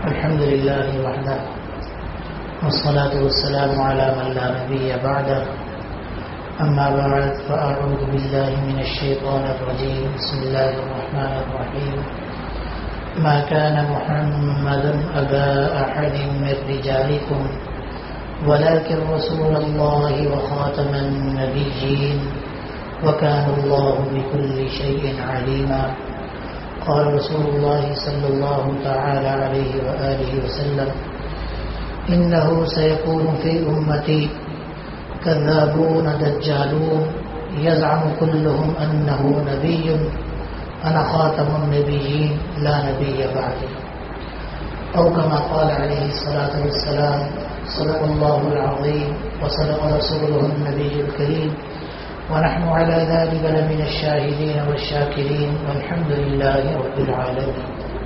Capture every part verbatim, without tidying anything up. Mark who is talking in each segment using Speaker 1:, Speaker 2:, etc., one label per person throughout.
Speaker 1: الحمد لله وحده والصلاة والسلام على من لا نبي بعده أما بعد فأعوذ بالله من الشيطان الرجيم بسم الله الرحمن الرحيم ما كان محمد أبا أحد من رجالكم ولكن رسول الله وخاتم النبيين وكان الله بكل شيء عليما قال رسول الله صلى الله تعالى عليه وآله وسلم إنه سيكون في أمتي كذابون دجالون يزعم كلهم أنه نبي أنا خاتم النبيين لا نبي بعدي أو كما قال عليه الصلاة والسلام صدق الله العظيم وصدق رسوله النبي الكريم ونحن على ذلك لمن الشاهدين والشاكرين والحمد لله رب العالمين.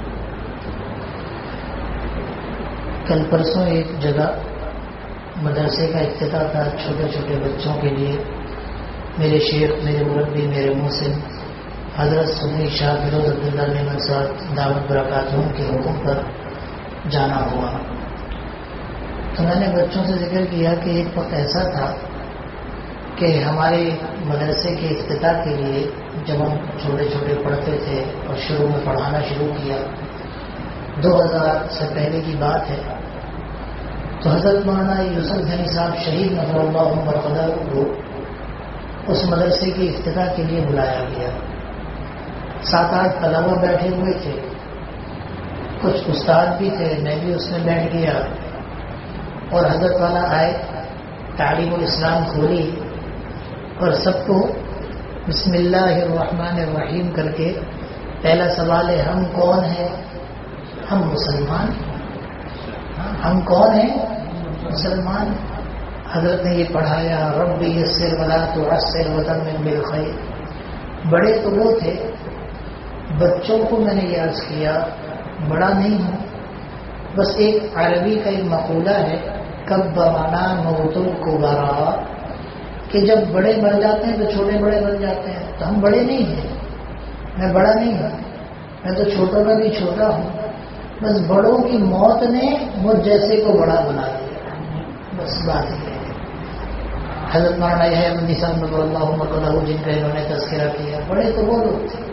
Speaker 1: کل پرسوں ایک جگہ مدرسے کا افتتاح تھا چھوٹے چھوٹے بچوں کے لیے. میرے شیخ میرے مربی میرے محسن حضرت سنی شاہ فیروز عبداللہ نعمت صاحب دعوت برکاتہم کے حکم پر جانا ہوا. تو میں نے بچوں سے ذکر کیا کہ ایک وقت ایسا تھا کہ ہمارے مدرسے کے افتتاح کے لیے جب ہم چھوٹے چھوٹے پڑھتے تھے اور شروع میں پڑھانا شروع کیا دو ہزار سے پہلے کی بات ہے، تو حضرت مولانا یوسف غنی صاحب شہید نظر اللہ مرقدہ کو اس مدرسے کے افتتاح کے لیے بلایا گیا. سات آٹھ طلبہ بیٹھے ہوئے تھے، کچھ استاد بھی تھے، میں بھی اس میں بیٹھ گیا اور حضرت والا آئے، تعلیم الاسلام کھولی اور سب کو بسم اللہ الرحمن الرحیم کر کے پہلا سوال ہے ہم کون ہیں؟ ہم مسلمان. ہم کون ہیں؟ مسلمان. حضرت نے یہ پڑھایا رب یسر ولا تعسر وتمم بالخیر. بڑے تو وہ تھے، بچوں کو میں نے یہ عرض کیا بڑا نہیں ہوں، بس ایک عربی کا ایک مقولہ ہے کب بمانا موت الکبرا کہ جب بڑے بن جاتے ہیں تو چھوٹے بڑے بن جاتے ہیں. تو ہم بڑے نہیں ہیں، میں بڑا نہیں ہوں، میں تو چھوٹوں کا بھی چھوٹا ہوں. بس بڑوں کی موت نے مجھ جیسے کو بڑا بنا دیا، بس بات یہ ہے. حضرت مولانا یہ مدی صاحب نظر اللہ مرقدہ جن کا انہوں نے تذکرہ کیا، بڑے تو وہ لوگ تھے.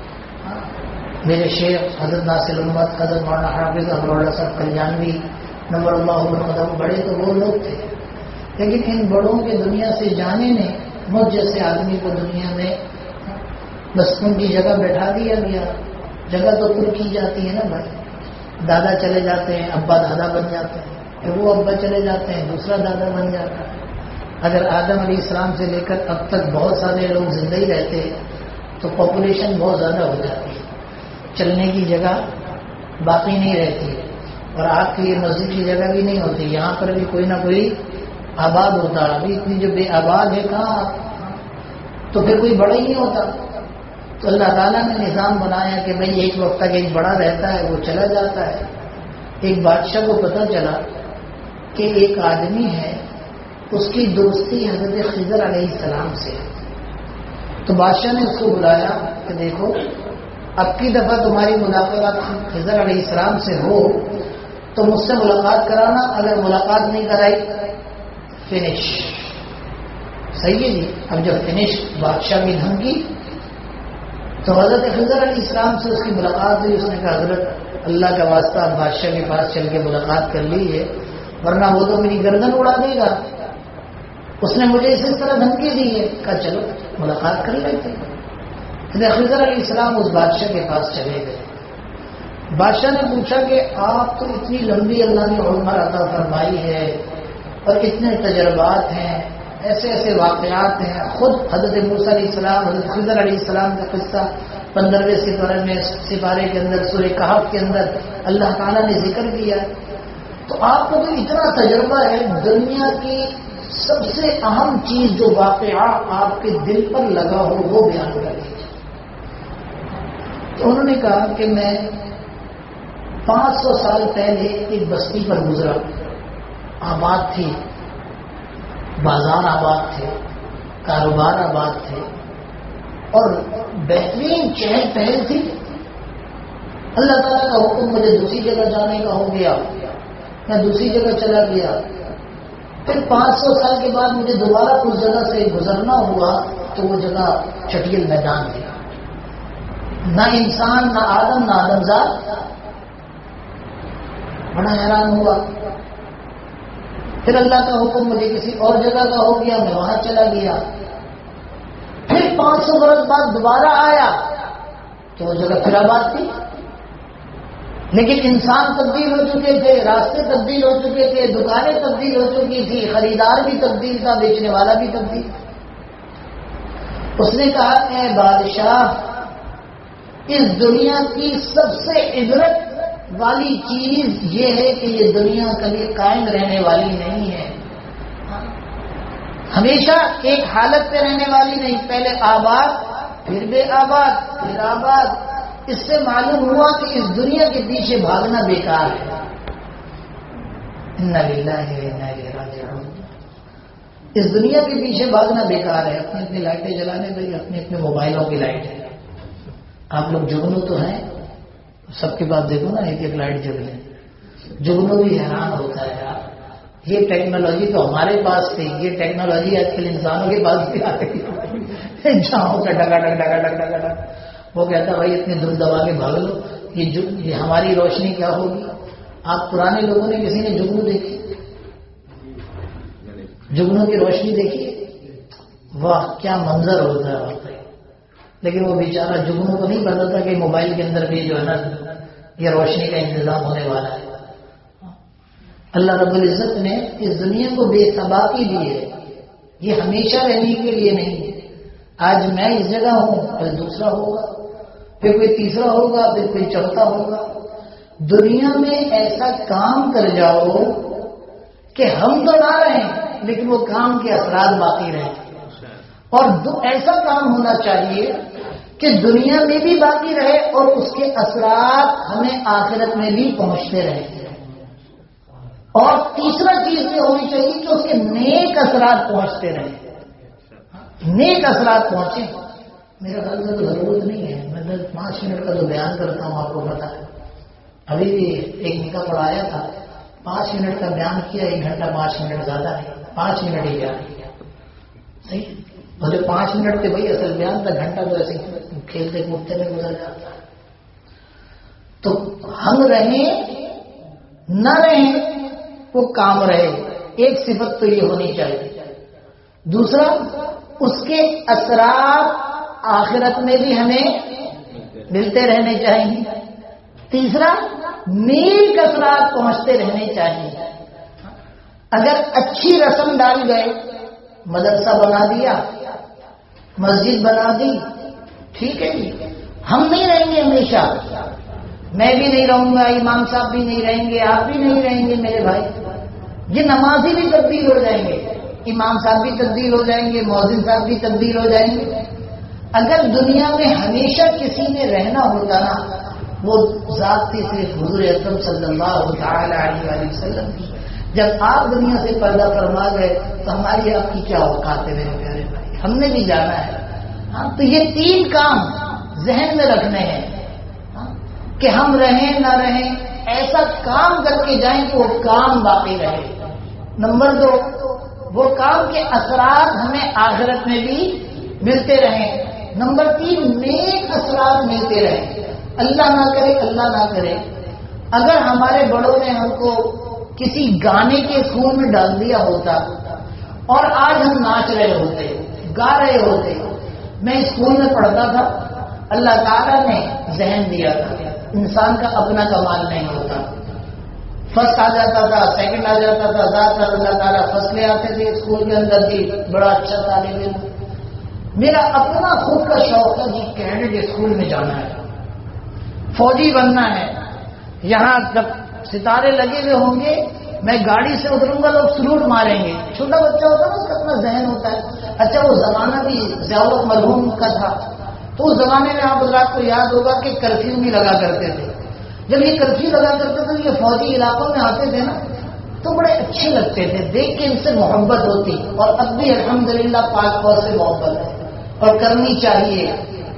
Speaker 1: میرے شیخ حضرت ناصر الامت حضرت مولانا حافظ ابواللہ صاحب کلیانوی نور اللہ مرقدہ، بڑے تو وہ لوگ تھے، لیکن ان بڑوں کے دنیا سے جانے نے مجھ جیسے آدمی کو دنیا میں بس ان کی جگہ بیٹھا دیا گیا. جگہ تو پر کی جاتی ہے نا بھائی. دادا چلے جاتے ہیں ابا دادا بن جاتے ہیں، پھر وہ ابا چلے جاتے ہیں دوسرا دادا بن جاتا ہے. اگر آدم علیہ السلام سے لے کر اب تک بہت سارے لوگ زندہ ہی رہتے ہیں تو پاپولیشن بہت زیادہ ہو جاتی ہے، چلنے کی جگہ باقی نہیں رہتی ہے. اور آپ کی یہ مسجد کی جگہ بھی نہیں ہوتی، یہاں پر بھی کوئی نہ کوئی آباد ہوتا. ابھی اتنی جو بے آباد ہے کہاں، تو پھر کوئی بڑا ہی نہیں ہوتا. تو اللہ تعالیٰ نے نظام بنایا کہ بھئی ایک وقت تک ایک بڑا رہتا ہے وہ چلا جاتا ہے. ایک بادشاہ کو پتہ چلا کہ ایک آدمی ہے اس کی دوستی حضرت خضر علیہ السلام سے، تو بادشاہ نے اس کو بلایا کہ دیکھو اب کی دفعہ تمہاری ملاقات خضر علیہ السلام سے ہو تو مجھ سے ملاقات کرانا، اگر ملاقات نہیں کرائی فنش. صحیح ہے جی. اب جب فنش بادشاہ کی دھمکی تو حضرت خضر علیہ السلام سے اس کی ملاقات ہوئی. اس نے کہا حضرت اللہ کا واسطہ اب بادشاہ کے پاس چل کے ملاقات کر لی ہے ورنہ وہ تو میری گردن اڑا دے گا. اس نے مجھے اس طرح دھمکی دی ہے. کہا چلو ملاقات کر لیتے. حضرت خضر علیہ السلام اس بادشاہ کے پاس چلے گئے. بادشاہ نے پوچھا کہ آپ تو اتنی لمبی اللہ نے عمر عطا فرمائی ہے اور اتنے تجربات ہیں، ایسے ایسے واقعات ہیں. خود حضرت موسیٰ علیہ السلام حضرت خضر علیہ السلام کا قصہ پندرہویں سپارے میں سپارے کے اندر سورہ کہف کے اندر اللہ تعالیٰ نے ذکر کیا. تو آپ کو تو اتنا تجربہ ہے، دنیا کی سب سے اہم چیز جو واقعہ آپ کے دل پر لگا ہو وہ بیان کر لیجیے. تو انہوں نے کہا کہ میں پانچ سو سال پہلے ایک بستی پر گزرا، آباد تھی، بازار آباد تھے، کاروبار آباد تھے اور بہترین چہل پہل تھی. اللہ تعالیٰ کا حکم مجھے دوسری جگہ جانے کا ہو گیا، میں دوسری جگہ چلا گیا، پھر پانچ سو سال کے بعد مجھے دوبارہ اس جگہ سے گزرنا ہوا تو وہ جگہ چٹیل میدان تھی، نہ انسان نہ آدم نہ آدمزاد۔ بڑا حیران ہوا۔ پھر اللہ کا حکم مجھے کسی اور جگہ کا ہو گیا، میں وہاں چلا گیا، پھر پانچ سو برس بعد دوبارہ آیا تو وہ جگہ پھر آباد تھی، لیکن انسان تبدیل ہو چکے تھے، راستے تبدیل ہو چکے تھے، دکانیں تبدیل ہو چکی تھی، خریدار بھی تبدیل تھا، بیچنے والا بھی تبدیل۔ اس نے کہا اے بادشاہ، اس دنیا کی سب سے عبرت والی چیز یہ ہے کہ یہ دنیا کبھی قائم رہنے والی نہیں ہے، ہمیشہ ایک حالت پہ رہنے والی نہیں، پہلے آباد پھر بے آباد پھر آباد۔ اس سے معلوم ہوا کہ اس دنیا کے پیچھے بھاگنا بیکار ہے۔ انا للہ و انا الیہ راجعون۔ اس دنیا کے پیچھے بھاگنا بیکار ہے۔ اپنی اپنی لائٹیں جلانے بھائی، اپنے اپنے موبائلوں کی لائٹ ہے۔ آپ لوگ جگنو تو ہیں، سب کے پاس دیکھو نا ایک ایک لائٹ جل ہے، جگنو بھی حیران ہوتا ہے یار، یہ ٹیکنالوجی تو ہمارے پاس تھی، یہ ٹیکنالوجی آج کل انسانوں کے پاس بھی آ گئی ہے۔ جاؤں کا ڈگا ڈگ ڈگا ڈگ ڈگا ڈگ، وہ کہتا بھائی اتنے دم دبا کے بھاگ لو، یہ یہ ہماری روشنی کیا ہوگی۔ آپ پرانے لوگوں نے کسی نے جگنو دیکھی؟ جگنو کی روشنی دیکھیے، واہ کیا منظر ہوتا ہے واقعی۔ لیکن وہ بیچارہ جگنو کو نہیں پتا تھا کہ موبائل کے اندر بھی جو ہے نا یہ روشنی کا انتظام ہونے والا ہے۔ اللہ رب العزت نے اس دنیا کو بے ثباتی دی ہے، یہ ہمیشہ رہنے کے لیے نہیں ہے۔ آج میں اس جگہ ہوں، پھر دوسرا ہوگا، پھر کوئی تیسرا ہوگا، پھر کوئی چوتھا ہوگا۔ دنیا میں ایسا کام کر جاؤ کہ ہم تو نہ رہیں لیکن وہ کام کے اثرات باقی رہیں، اور ایسا کام ہونا چاہیے کہ دنیا میں بھی باقی رہے اور اس کے اثرات ہمیں آخرت میں بھی پہنچتے رہیں۔ اور تیسرا چیز یہ ہونی چاہیے کہ اس کے نیک اثرات پہنچتے رہیں، نیک اثرات پہنچیں۔ میرا خیال سے تو ضرورت نہیں ہے، میں دس پانچ منٹ کا جو بیان کرتا ہوں آپ کو پتا ہے، ابھی بھی ایک نکاح پڑھایا تھا، پانچ منٹ کا بیان کیا، ایک گھنٹہ پانچ منٹ زیادہ نہیں، پانچ منٹ ہی بیان کیا، صحیح۔ مجھے پانچ منٹ کے بھائی اصل بیان تھا، گھنٹہ تو ایسے کھیلتے کودتے میں گزر جاتا ہے۔ تو ہم رہیں نہ رہیں وہ کام رہے، ایک صفت تو یہ ہونی چاہیے۔ دوسرا، اس کے اثرات آخرت میں بھی ہمیں ملتے رہنے چاہیے۔ تیسرا، نیک اثرات پہنچتے رہنے چاہیے۔ اگر اچھی رسم ڈال گئے، مدرسہ بنا دیا، مسجد بنا دی، ٹھیک ہے جی، ہم نہیں رہیں گے ہمیشہ، میں بھی نہیں رہوں گا، امام صاحب بھی نہیں رہیں گے، آپ بھی نہیں رہیں گے میرے بھائی، یہ نمازی بھی تبدیل ہو جائیں گے، امام صاحب بھی تبدیل ہو جائیں گے، مؤذن صاحب بھی تبدیل ہو جائیں گے۔ اگر دنیا میں ہمیشہ کسی نے رہنا ہوتا نا، وہ ذات تھی صرف حضور اکرم صلی اللہ تعالی علیہ وسلم کی۔ جب آپ دنیا سے پردہ فرما گئے تو ہماری آپ کی کیا اوقات ہے میرے پیارے بھائی، ہم نے بھی جانا ہے۔ ہاں، تو یہ تین کام ذہن میں رکھنے ہیں کہ ہم رہیں نہ رہیں، ایسا کام کر کے جائیں کہ وہ کام باقی رہے۔ نمبر دو، وہ کام کے اثرات ہمیں آخرت میں بھی ملتے رہیں۔ نمبر تین، نیک اثرات ملتے رہیں۔ اللہ نہ کرے اللہ نہ کرے اگر ہمارے بڑوں نے ہم کو کسی گانے کے اسکول میں ڈال دیا ہوتا اور آج ہم ناچ رہے ہوتے، گا رہے ہوتے۔ میں اسکول میں پڑھتا تھا، اللہ تعالیٰ نے ذہن دیا تھا، انسان کا اپنا کمال نہیں ہوتا، فرسٹ آ جاتا تھا، سیکنڈ آ جاتا تھا، زیادہ تر اللہ تعالیٰ فرسٹ لے آتے تھے اسکول کے اندر بھی، بڑا اچھا طالب علم۔ میرا اپنا خود کا شوق تھا جی کینیڈیٹ اسکول میں جانا ہے، فوجی بننا ہے، یہاں جب ستارے لگے ہوئے ہوں گے میں گاڑی سے اتروں گا، لوگ سلوٹ ماریں گے۔ چھوٹا بچہ ہوتا ہے نا، اس کا اپنا ذہن ہوتا ہے۔ اچھا وہ زمانہ بھی ضیاء مرحوم کا تھا، تو اس زمانے میں آپ حضرات کو یاد ہوگا کہ کرفیو بھی لگا کرتے تھے۔ جب یہ کرفیو لگا کرتے تھے یہ فوجی علاقوں میں آتے تھے نا تو بڑے اچھے لگتے تھے، دیکھ کے ان سے محبت ہوتی، اور اب بھی الحمدللہ پاک فوج سے محبت ہے اور کرنی چاہیے۔ ہاں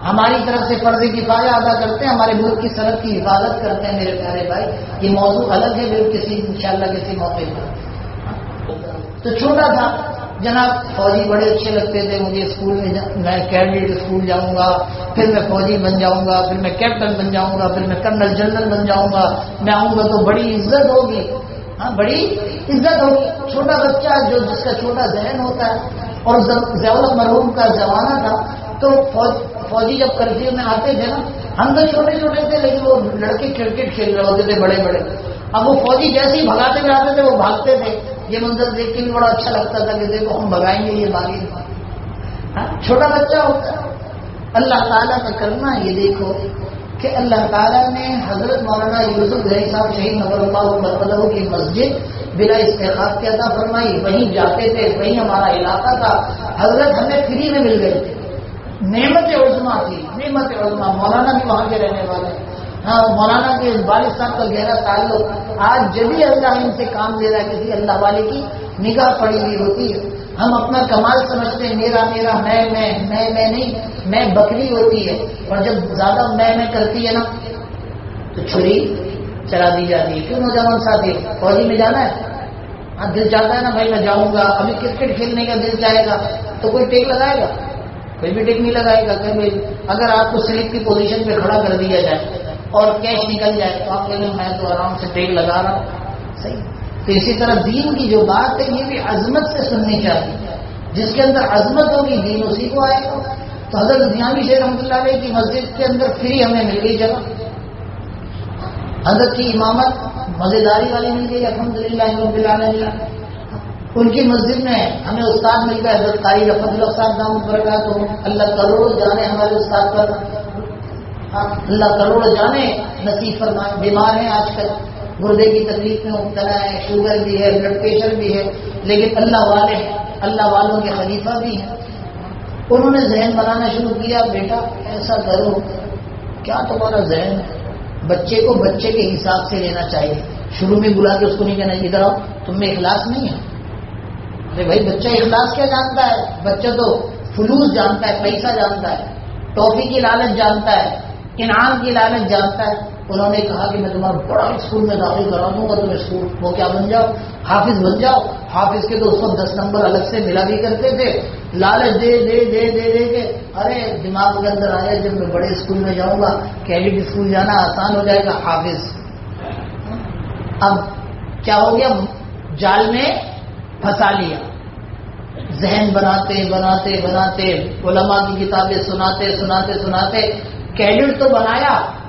Speaker 1: ہماری طرف سے فرض کفایہ ادا کرتے ہیں، ہمارے ملک کی سرحد کی حفاظت کرتے ہیں میرے پیارے بھائی. یہ موضوع الگ ہے، پھر کسی انشاءاللہ کسی موقع پر. تو چھوٹا تھا جناب، فوجی بڑے اچھے لگتے تھے مجھے. اسکول میں میں کیڈٹ اسکول جاؤں گا، پھر میں فوجی بن جاؤں گا، پھر میں کیپٹن بن جاؤں گا، پھر میں کرنل جنرل بن جاؤں گا. میں آؤں گا تو بڑی عزت ہوگی. ہاں بڑی عزت ہوگی. چھوٹا بچہ جو جس کا چھوٹا ذہن ہوتا ہے. اور ضیاء مرحوم کا زمانہ تھا تو فوج فوجی جب کرفیو میں آتے تھے نا، ہم تو چھوٹے چھوٹے تھے لیکن وہ لڑکے کرکٹ کھیل رہے ہوتے تھے بڑے بڑے. اب وہ فوجی جیسے ہی بھگاتے ہوئے آتے تھے وہ بھاگتے تھے. یہ منظر دیکھ کے بھی بڑا اچھا لگتا تھا کہ دیکھو ہم بھگائیں گے یہ بھاگیں گے. ہاں چھوٹا بچہ ہوتا ہے. اللہ تعالیٰ کا کرنا یہ دیکھو کہ اللہ تعالیٰ نے حضرت مولانا یوسف زئی صاحب شہید نور اللہ مرکزہ کی مسجد بلا استحقاق کی عطا فرمائی. وہیں جاتے تھے، وہیں ہمارا علاقہ تھا. حضرت ہمیں فری میں مل گئے تھے. نعمت عظما تھی، نعمت عظما. مولانا بھی وہاں کے رہنے والے. ہاں مولانا کے والد صاحب کا گہرا تعلق. آج جب بھی اللہ ان سے کام لے رہا ہے کسی اللہ والے کی نگاہ پڑی ہوئی ہوتی ہے. ہم اپنا کمال سمجھتے ہیں، میرا میرا میں میں میں میں نہیں، میں بکری ہوتی ہے. اور جب زیادہ میں میں کرتی ہے نا تو چھری چلا دی جاتی ہے. کیوں نوجوان ساتھی فوجی میں جانا ہے؟ ہاں دل چاہتا ہے نا بھائی میں جاؤں گا. ابھی کرکٹ کھیلنے کا دل چاہے گا تو کوئی ٹیک لگائے گا؟ کوئی بھی ٹیک نہیں لگائے گا. کہ اگر آپ کو سلپ کی پوزیشن پہ کھڑا کر دیا جائے اور کیش نکل جائے تو آپ کہیں میں تو آرام سے ٹیک لگا رہا ہوں. صحیح. تو اسی طرح دین کی جو بات ہے یہ بھی عظمت سے سننی چاہیے. جس کے اندر عظمت ہوگی دین اسی کو آئے گا. تو حضرت دیانوی شیخ رحمۃ اللہ علیہ کی مسجد کے اندر فری ہمیں مل گئی جگہ. حضرت کی امامت مزیداری والی مل گئی الحمدللہ رب العالمین. ان کی مسجد میں ہمیں استاد مل گئے حضرت قاری رفعت اللہ صاحب دامت برکاتہ. اللہ کروڑ جانے ہمارے استاد پر، اللہ کروڑ جانے نصیب فرمائے. بیمار ہیں آج کل، گردے کی تکلیف میں مبتلا ہے، شوگر بھی ہے، بلڈ پریشر بھی ہے، لیکن اللہ والے ہیں، اللہ والوں کے خلیفہ بھی ہیں. انہوں نے ذہن بنانا شروع کیا، بیٹا ایسا کرو. کیا تمہارا ذہن ہے؟ بچے کو بچے کے حساب سے لینا چاہیے. شروع میں بلا کے اس کو نہیں کہنا ادھر آؤ تم میں اخلاص نہیں ہے. ارے بھائی بچہ اخلاص کیا جانتا ہے؟ بچہ تو فلوس جانتا ہے، پیسہ جانتا ہے، ٹافی کی لالچ جانتا ہے، انعام کی لالچ جانتا ہے. انہوں نے کہا کہ میں تمہارا بڑا اسکول میں داخل کرا دوں گا، تم اسکول وہ کیا بن جاؤ، حافظ بن جاؤ. حافظ کے تو اس وقت دس نمبر الگ سے ملا بھی کرتے تھے. لالچ دے دے دے دے دے کے ارے دماغ کے اندر آیا جب میں بڑے اسکول میں جاؤں گا کیڈٹ اسکول جانا آسان ہو جائے گا. حافظ اب کیا ہو گیا؟ جال میں پھنسا لیا. ذہن بناتے بناتے بناتے علماء کی کتابیں سناتے سناتے سناتے کیڈٹ تو بنایا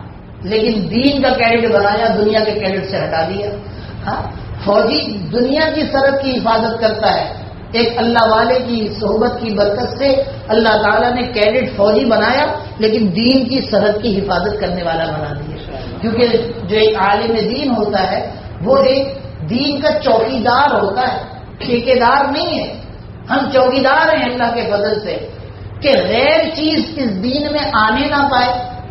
Speaker 1: لیکن دین کا کیڈٹ بنایا، دنیا کے کیڈٹ سے ہٹا دیا. ہاں فوجی دنیا کی سرحد کی حفاظت کرتا ہے. ایک اللہ والے کی صحبت کی برکت سے اللہ تعالیٰ نے کیڈٹ فوجی بنایا لیکن دین کی سرحد کی حفاظت کرنے والا بنا دیا. کیونکہ جو ایک عالم دین ہوتا ہے وہ ایک دین کا چوکیدار ہوتا ہے، ٹھیکیدار نہیں ہے. ہم چوکیدار ہیں اللہ کے فضل سے کہ غیر چیز اس دین میں آنے نہ پائے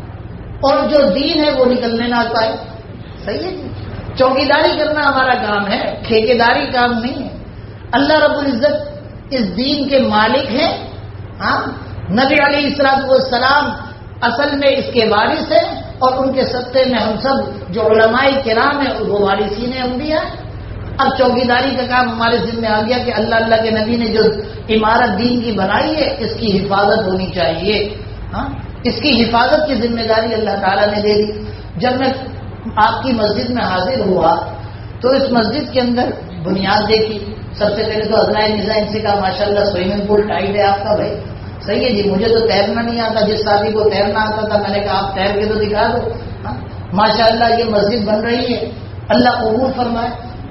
Speaker 1: اور جو دین ہے وہ نکلنے نہ پائے. صحیح ہے جی. چوکیداری کرنا ہمارا کام ہے، ٹھیکیداری کام نہیں ہے. اللہ رب العزت اس دین کے مالک ہیں. ہاں نبی علیہ الصلوۃ والسلام اصل میں اس کے وارث ہیں اور ان کے صدقے میں ہم سب جو علماء کرام ہیں وہ وارثین انبیاء ہیں. اب چوکیداری کا کام ہمارے ذمہ آ گیا کہ اللہ اللہ کے نبی نے جو عمارت دین کی بنائی ہے اس کی حفاظت ہونی چاہیے. ہاں اس کی حفاظت کی ذمہ داری اللہ تعالیٰ نے دے دی. جب میں آپ کی مسجد میں حاضر ہوا تو اس مسجد کے اندر بنیاد دیکھی. سب سے پہلے تو ازنائے نظام ان سے کہا ماشاء اللہ سوئمنگ پول ٹائٹ ہے آپ کا. بھائی صحیح ہے جی، مجھے تو تیرنا نہیں آتا. جس ساتھی کو تیرنا آتا تھا میں نے کہا آپ تیر کے تو دکھا دو. ماشاء اللہ یہ مسجد بن رہی ہے، اللہ قبول فرمائے.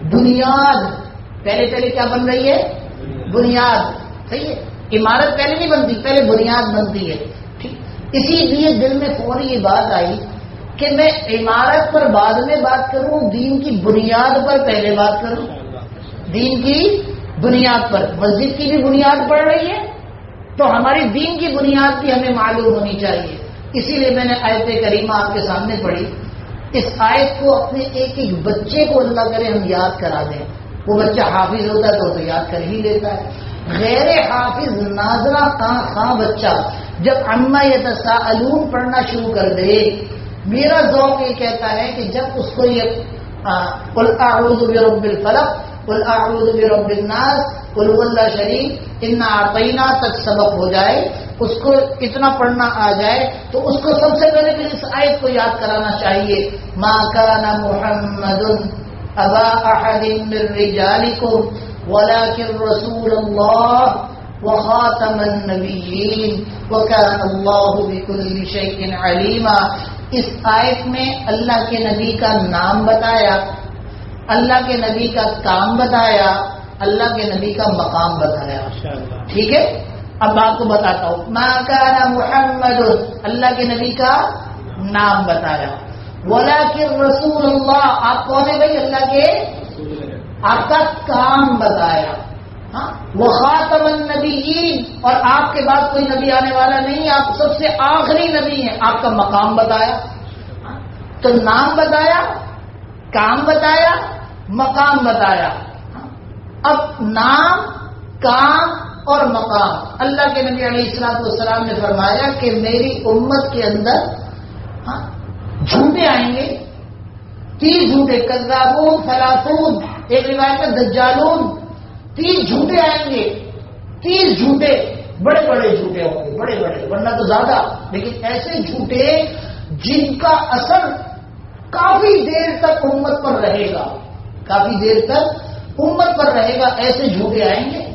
Speaker 1: بنیاد پہلے پہلے کیا بن رہی ہے؟ بنیاد. صحیح ہے، عمارت پہلے نہیں بنتی، پہلے بنیاد بنتی ہے. ٹھیک، اسی لیے دل میں فوری یہ بات آئی کہ میں عمارت پر بعد میں بات کروں، دین کی بنیاد پر پہلے بات کروں. دین کی بنیاد پر مسجد کی بھی بنیاد پڑ رہی ہے تو ہماری دین کی بنیاد بھی ہمیں معلوم ہونی چاہیے. اسی لیے میں نے آیت کریمہ آپ کے سامنے پڑھی. اس آیت کو اپنے ایک ایک بچے کو اللہ کرے ہم یاد کرا دیں. وہ بچہ حافظ ہوتا ہے تو تو یاد کر ہی لیتا ہے. غیر حافظ ناظرہ خاں خاں بچہ جب عما یتساءلون پڑھنا شروع کر دے، میرا ذوق یہ کہتا ہے کہ جب اس کو یہ قل اعوذ برب الفلق، قل اعوذ برب الناس، قل هو اللہ شریف، انا اعطینا تک سبق ہو جائے، اس کو اتنا پڑھنا آ جائے تو اس کو سب سے پہلے پھر اس آیت کو یاد کرانا چاہیے، ما کان محمد ابا احد من رجالکم ولکن رسول اللہ وخاتم النبیین وکان اللہ بکل شیء علیما۔ اس آیت میں اللہ کے نبی کا نام بتایا، اللہ کے نبی کا کام بتایا، اللہ کے نبی کا مقام بتایا۔ ٹھیک ہے، اب آپ کو بتاتا ہوں، ما کان محمد، اللہ کے نبی کا نام بتایا، ولکن رسول اللہ، آپ کون ہے بھائی؟ اللہ کے، آپ کا کام بتایا، ہاں، وہ خاتم النبیین، اور آپ کے بعد کوئی نبی آنے والا نہیں، آپ سب سے آخری نبی ہیں، آپ کا مقام بتایا۔ تو نام بتایا، کام بتایا، مقام بتایا۔ اب نام، کام اور مقام، اللہ کے نبی علیہ الصلوۃ والسلام نے فرمایا کہ میری امت کے اندر جھوٹے آئیں گے، تیس جھوٹے، کذابون ثلاثون، ایک روایت میں دجالون، تیس جھوٹے آئیں گے، تیس جھوٹے، بڑے بڑے جھوٹے ہوں گے، بڑے بڑے، ورنہ تو زیادہ، لیکن ایسے جھوٹے جن کا اثر کافی دیر تک امت پر رہے گا، کافی دیر تک امت پر رہے گا، ایسے جھوٹے آئیں گے،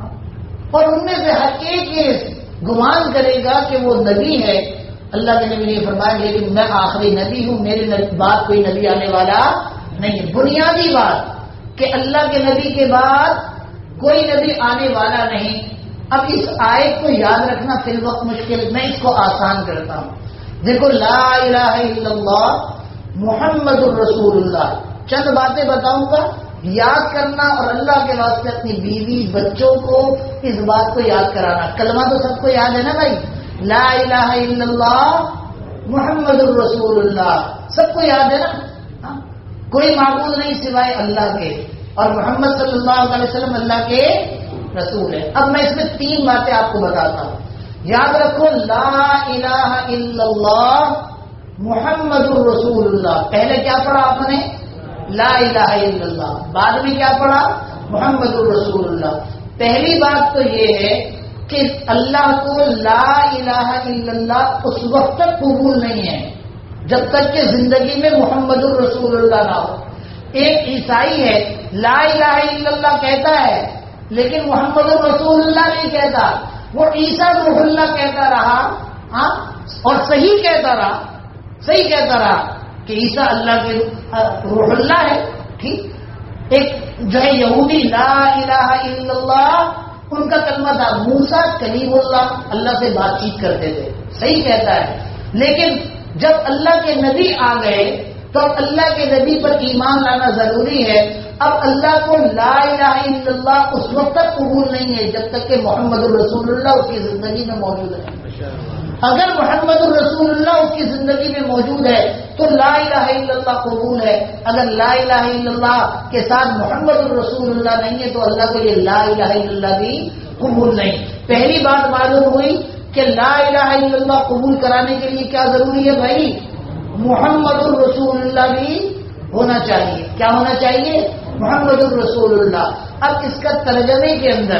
Speaker 1: اور ان میں سے ہر ایک یہ گمان کرے گا کہ وہ نبی ہے۔ اللہ کے نبی نے فرمایا لیکن میں آخری نبی ہوں، میرے بعد کوئی نبی آنے والا نہیں ہے۔ بنیادی بات کہ اللہ کے نبی کے بعد کوئی نبی آنے والا نہیں۔ اب اس آیت کو یاد رکھنا فی الوقت مشکل، میں اس کو آسان کرتا ہوں۔ دیکھو، لا الہ الا اللہ محمد الرسول اللہ، چند باتیں بتاؤں گا، یاد کرنا، اور اللہ کے واسطے اپنی بیوی بچوں کو اس بات کو یاد کرانا۔ کلمہ تو سب کو یاد ہے نا بھائی، لا الہ الا اللہ محمد الرسول اللہ، سب کو یاد ہے نا، کوئی معبود نہیں سوائے اللہ کے، اور محمد صلی اللہ علیہ وسلم اللہ کے رسول ہے۔ اب میں اس میں تین باتیں آپ کو بتاتا ہوں، یاد رکھو، لا الہ الا اللہ محمد الرسول اللہ، پہلے کیا پڑھا آپ نے؟ لا الہ الا اللہ، بعد میں کیا پڑھا؟ محمد الرسول اللہ۔ پہلی بات تو یہ ہے کہ اللہ کو لا الہ الا اللہ اس وقت تک قبول نہیں ہے جب تک کہ زندگی میں محمد الرسول اللہ نہ ہو۔ ایک عیسائی ہے، لا الہ الا اللہ کہتا ہے لیکن محمد الرسول اللہ نہیں کہتا، وہ عیسیٰ روح اللہ کہتا رہا، ہاں، اور صحیح کہتا رہا، صحیح کہتا رہا کہ عیسیٰ اللہ کے روح اللہ ہے، ٹھیک۔ ایک جو ہے یہودی، لا الہ الا اللہ ان کا کلمہ تھا، موسیٰ کلیم اللہ، اللہ سے بات چیت کرتے تھے، صحیح کہتا ہے، لیکن جب اللہ کے نبی آ گئے تو اب اللہ کے نبی پر ایمان لانا ضروری ہے۔ اب اللہ کو لا الہ الا اللہ اس وقت تک قبول نہیں ہے جب تک کہ محمد الرسول اللہ اس کی زندگی میں موجود ہے۔ اگر محمد الرسول اللہ اس کی زندگی میں موجود ہے تو لا الہ الا اللہ قبول ہے، اگر لا الہ الا اللہ کے ساتھ محمد الرسول اللہ نہیں ہے تو اللہ کو یہ لا الہ الا اللہ بھی قبول نہیں۔ پہلی بات معلوم ہوئی کہ لا الہ الا اللہ قبول کرانے کے لیے کیا ضروری ہے بھائی؟ محمد الرسول اللہ بھی ہونا چاہیے۔ کیا ہونا چاہیے؟ محمد الرسول اللہ۔ اب اس کا ترجمے کے اندر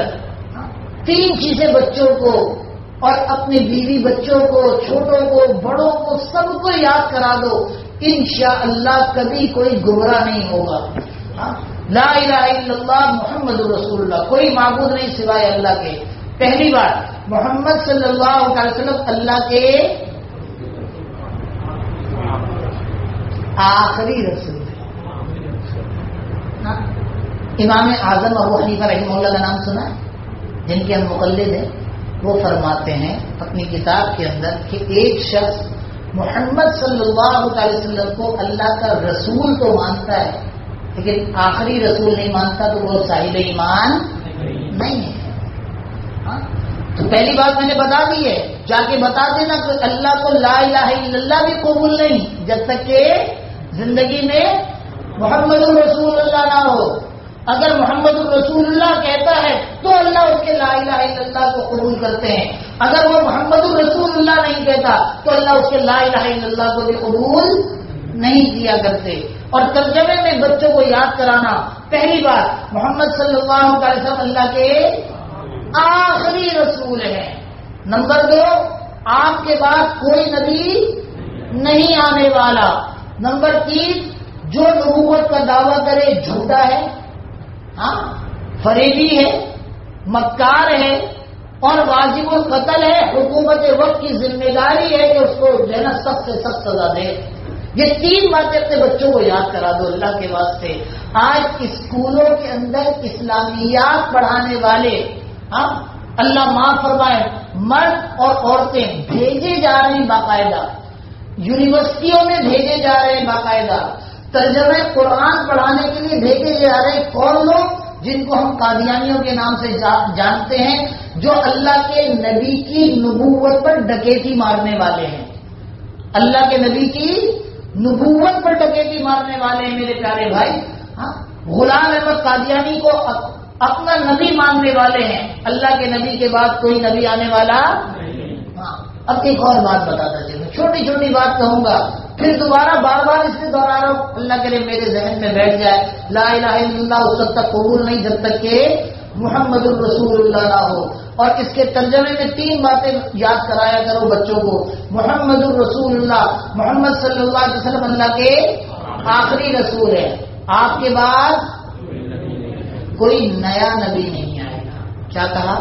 Speaker 1: تین چیزیں بچوں کو اور اپنی بیوی بچوں کو، چھوٹوں کو، بڑوں کو، سب کو یاد کرا دو، انشاءاللہ کبھی کوئی گمراہ نہیں ہوگا۔ لا الہ الا اللہ محمد الرسول اللہ، کوئی معبود نہیں سوائے اللہ کے۔ پہلی بات، محمد صلی اللہ علیہ وسلم اللہ کے آخری رسول ہے۔ امام اعظم ابو حنیفہ رحمہ اللہ کا نام سنا ہے، جن کے ہم مقلد ہیں، وہ فرماتے ہیں اپنی کتاب کے اندر کہ ایک شخص محمد صلی اللہ علیہ وسلم کو اللہ کا رسول تو مانتا ہے لیکن آخری رسول نہیں مانتا تو وہ صاحب ایمان نہیں ہے۔ ہاں؟ تو پہلی بات میں نے بتا دی ہے، جا کے بتا دینا کہ اللہ کو لا الہ الا اللہ بھی قبول نہیں جب تک کہ زندگی میں محمد الرسول اللہ نہ ہو۔ اگر محمد الرسول اللہ کہتا ہے تو اللہ اس کے لا الہ الا اللہ کو قبول کرتے ہیں، اگر وہ محمد الرسول اللہ نہیں کہتا تو اللہ اس کے لا الہ الا اللہ کو بھی قبول نہیں کیا کرتے. اور ترجمے میں بچوں کو یاد کرانا، پہلی بات محمد صلی اللہ علیہ وسلم اللہ کے آخری رسول ہیں. نمبر دو، آپ کے بعد کوئی نبی نہیں آنے والا. نمبر تین، جو نبوت کا دعویٰ کرے جھوٹا ہے، ہاں فریبی ہے، مکار ہے اور واجب القتل ہے. حکومت وقت کی ذمہ داری ہے کہ اس کو جو ہے نا سخت سے سخت سزا دے. یہ تین باتیں اپنے بچوں کو یاد کرا دو اللہ کے واسطے. آج اسکولوں کے اندر اسلامیات پڑھانے والے، ہاں اللہ معاف فرمائے، مرد اور عورتیں بھیجے جا رہے ہیں باقاعدہ، یونیورسٹیوں میں بھیجے جا رہے ہیں باقاعدہ، ترجمہ قرآن پڑھانے کے لیے بھیجے جا رہے ہیں. کون لوگ؟ جن کو ہم قادیانیوں کے نام سے جانتے ہیں، جو اللہ کے نبی کی نبوت پر ڈکیتی مارنے والے ہیں. اللہ کے نبی کی نبوت پر ڈکیتی مارنے والے ہیں میرے پیارے بھائی. ہاں غلام احمد قادیانی کو اپنا نبی ماننے والے ہیں. اللہ کے نبی کے بعد کوئی نبی آنے والا. ہاں اب ایک اور بات بتاتا چلوں، چھوٹی چھوٹی بات کہوں گا، پھر دوبارہ بار بار اس میں دوہرا رہا ہوں، اللہ کرے میرے ذہن میں بیٹھ جائے. لا الہ الا اللہ اس وقت تک قبول نہیں جب تک کہ محمد الرسول اللہ نہ ہو. اور اس کے ترجمے میں تین باتیں یاد کرایا کرو بچوں کو. محمد الرسول اللہ، محمد صلی اللہ علیہ وسلم اللہ کے آخری رسول ہے. آپ کے بعد کوئی نیا نبی نہیں آئے گا. کیا کہا؟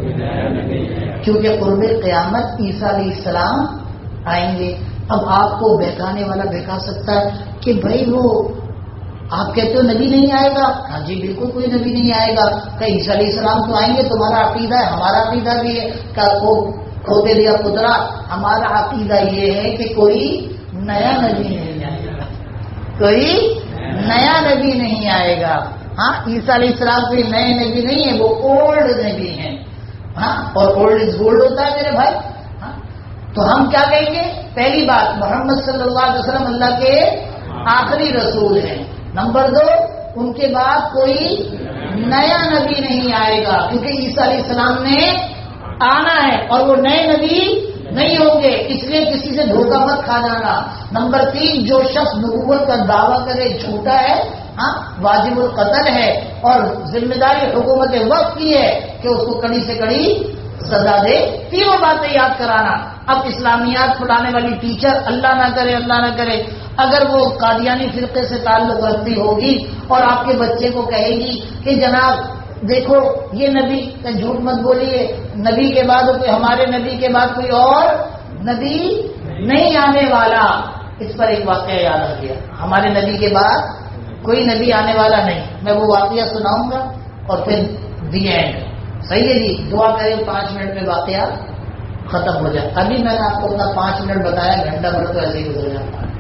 Speaker 1: کیونکہ قرب قیامت عیسیٰ علیہ السلام آئیں گے. اب آپ کو بہکانے والا بہکا سکتا ہے کہ بھائی وہ آپ کہتے ہو نبی نہیں آئے گا. ہاں جی بالکل کوئی نبی نہیں آئے گا. کہ عیسیٰ علیہ السلام تو آئیں گے، تمہارا عقیدہ ہے، ہمارا عقیدہ بھی ہے. کہ وہ کھوتے دیا پترا، ہمارا عقیدہ یہ ہے کہ کوئی نیا نبی نہیں آئے گا، کوئی نیا نبی نہیں آئے گا. ہاں عیسیٰ علیہ السلام کوئی نئے نبی نہیں ہے، وہ اولڈ نبی ہیں. ہاں اور اولڈ از گولڈ ہوتا ہے میرے بھائی. ہاں تو ہم کیا کہیں گے؟ پہلی بات محمد صلی اللہ علیہ وسلم اللہ کے آخری رسول ہیں. نمبر دو، ان کے بعد کوئی نیا نبی نہیں آئے گا کیونکہ عیسیٰ علیہ السلام نے آنا ہے اور وہ نئے نبی نہیں ہوں گے، اس لیے کسی سے دھوکہ مت کھا جانا. نمبر تین، جو شخص نبوت کا دعویٰ کرے جھوٹا ہے، ہاں واجب القتل ہے اور ذمہ داری حکومت وقت کی ہے کہ اس کو کڑی سے کڑی سزا دے. تینوں باتیں یاد کرانا. اب اسلامیات پڑھانے والی ٹیچر اللہ نہ کرے اللہ نہ کرے اگر وہ قادیانی فرقے سے تعلق رکھتی ہوگی اور آپ کے بچے کو کہے گی کہ جناب دیکھو یہ نبی، جھوٹ مت بولیے، نبی کے بعد کوئی، ہمارے نبی کے بعد کوئی اور نبی نہیں آنے والا. اس پر ایک واقعہ یاد آ گیا، ہمارے نبی کے بعد کوئی نبی آنے والا نہیں. میں وہ واقعہ سناؤں گا اور پھر دی اینڈ. صحیح ہے جی، دعا کریں پانچ منٹ میں واقعہ ختم ہو جائے. ابھی میں نے آپ کو اپنا پانچ منٹ بتایا، گھنٹہ بھر تو ایسے ہی گزر جاتا ہے.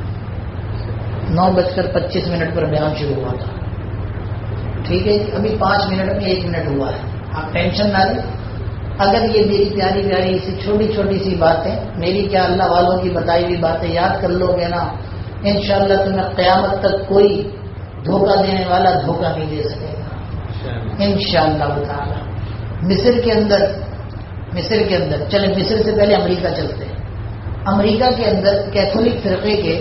Speaker 1: نو بج کر پچیس منٹ پر بیان شروع ہوا تھا. ٹھیک ہے، ابھی پانچ منٹ میں ایک منٹ ہوا ہے. آپ ٹینشن نہ لیں. اگر یہ میری پیاری پیاری سی چھوٹی چھوٹی سی باتیں، میری کیا اللہ والوں کی بتائی ہوئی باتیں یاد کر لو گے نا، انشاءاللہ تمہیں قیامت تک کوئی دھوکہ دینے والا دھوکہ نہیں دے سکے گا انشاءاللہ تعالی. مصر کے اندر مصر کے اندر چلے مصر سے پہلے امریکہ چلتے ہیں. امریکہ کے اندر کیتھولک فرقے کے،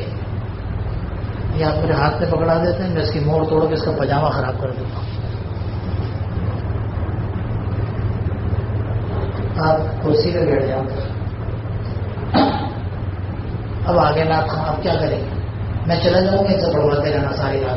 Speaker 1: یہ آپ میرے ہاتھ میں پکڑا دیتے ہیں، میں اس کی موڑ توڑ کے اس کا پاجامہ خراب کر دیتا ہوں. آپ کرسی پہ بیٹھ جاؤ. اب آگے میں آپ کیا کریں گے؟ میں چلا جاؤں گا، ان سے پڑھواتے رہنا ساری رات.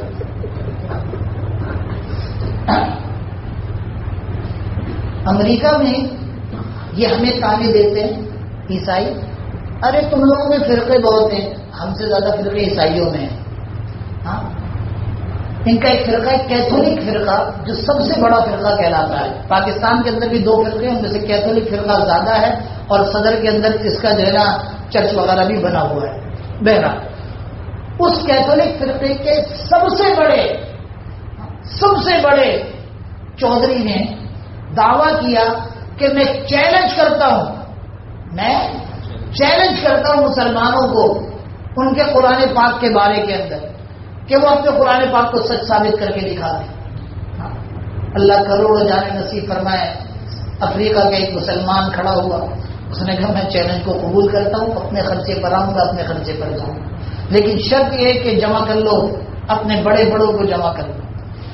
Speaker 1: امریکہ میں یہ ہمیں تعلیم دیتے ہیں عیسائی، ارے تم لوگوں میں فرقے بہت ہیں، ہم سے زیادہ فرقے عیسائیوں میں ہیں. ہاں ان کا ایک فرقہ ہے کیتھولک فرقہ، جو سب سے بڑا فرقہ کہلاتا ہے. پاکستان کے اندر بھی دو فرقے ہیں، ان میں سے کیتھولک فرقہ زیادہ ہے اور صدر کے اندر اس کا جو ہے نا چرچ وغیرہ بھی بنا ہوا ہے. بہرحال اس کیتھولک فرقے کے سب سے بڑے سب سے بڑے چودھری نے دعویٰ کیا کہ میں چیلنج کرتا ہوں میں چیلنج کرتا ہوں مسلمانوں کو ان کے قرآن پاک کے بارے کے اندر کہ وہ اپنے قرآن پاک کو سچ ثابت کر کے دکھا دیں. اللہ کروڑوں جانے نصیب فرمائے. افریقہ کا ایک مسلمان کھڑا ہوا اس نے کہا میں چیلنج کو قبول کرتا ہوں، اپنے خرچے پر آؤں گا، اپنے خرچے پر جاؤں گا، لیکن شرط یہ کہ جمع کر لو، اپنے بڑے بڑوں کو جمع کر لو۔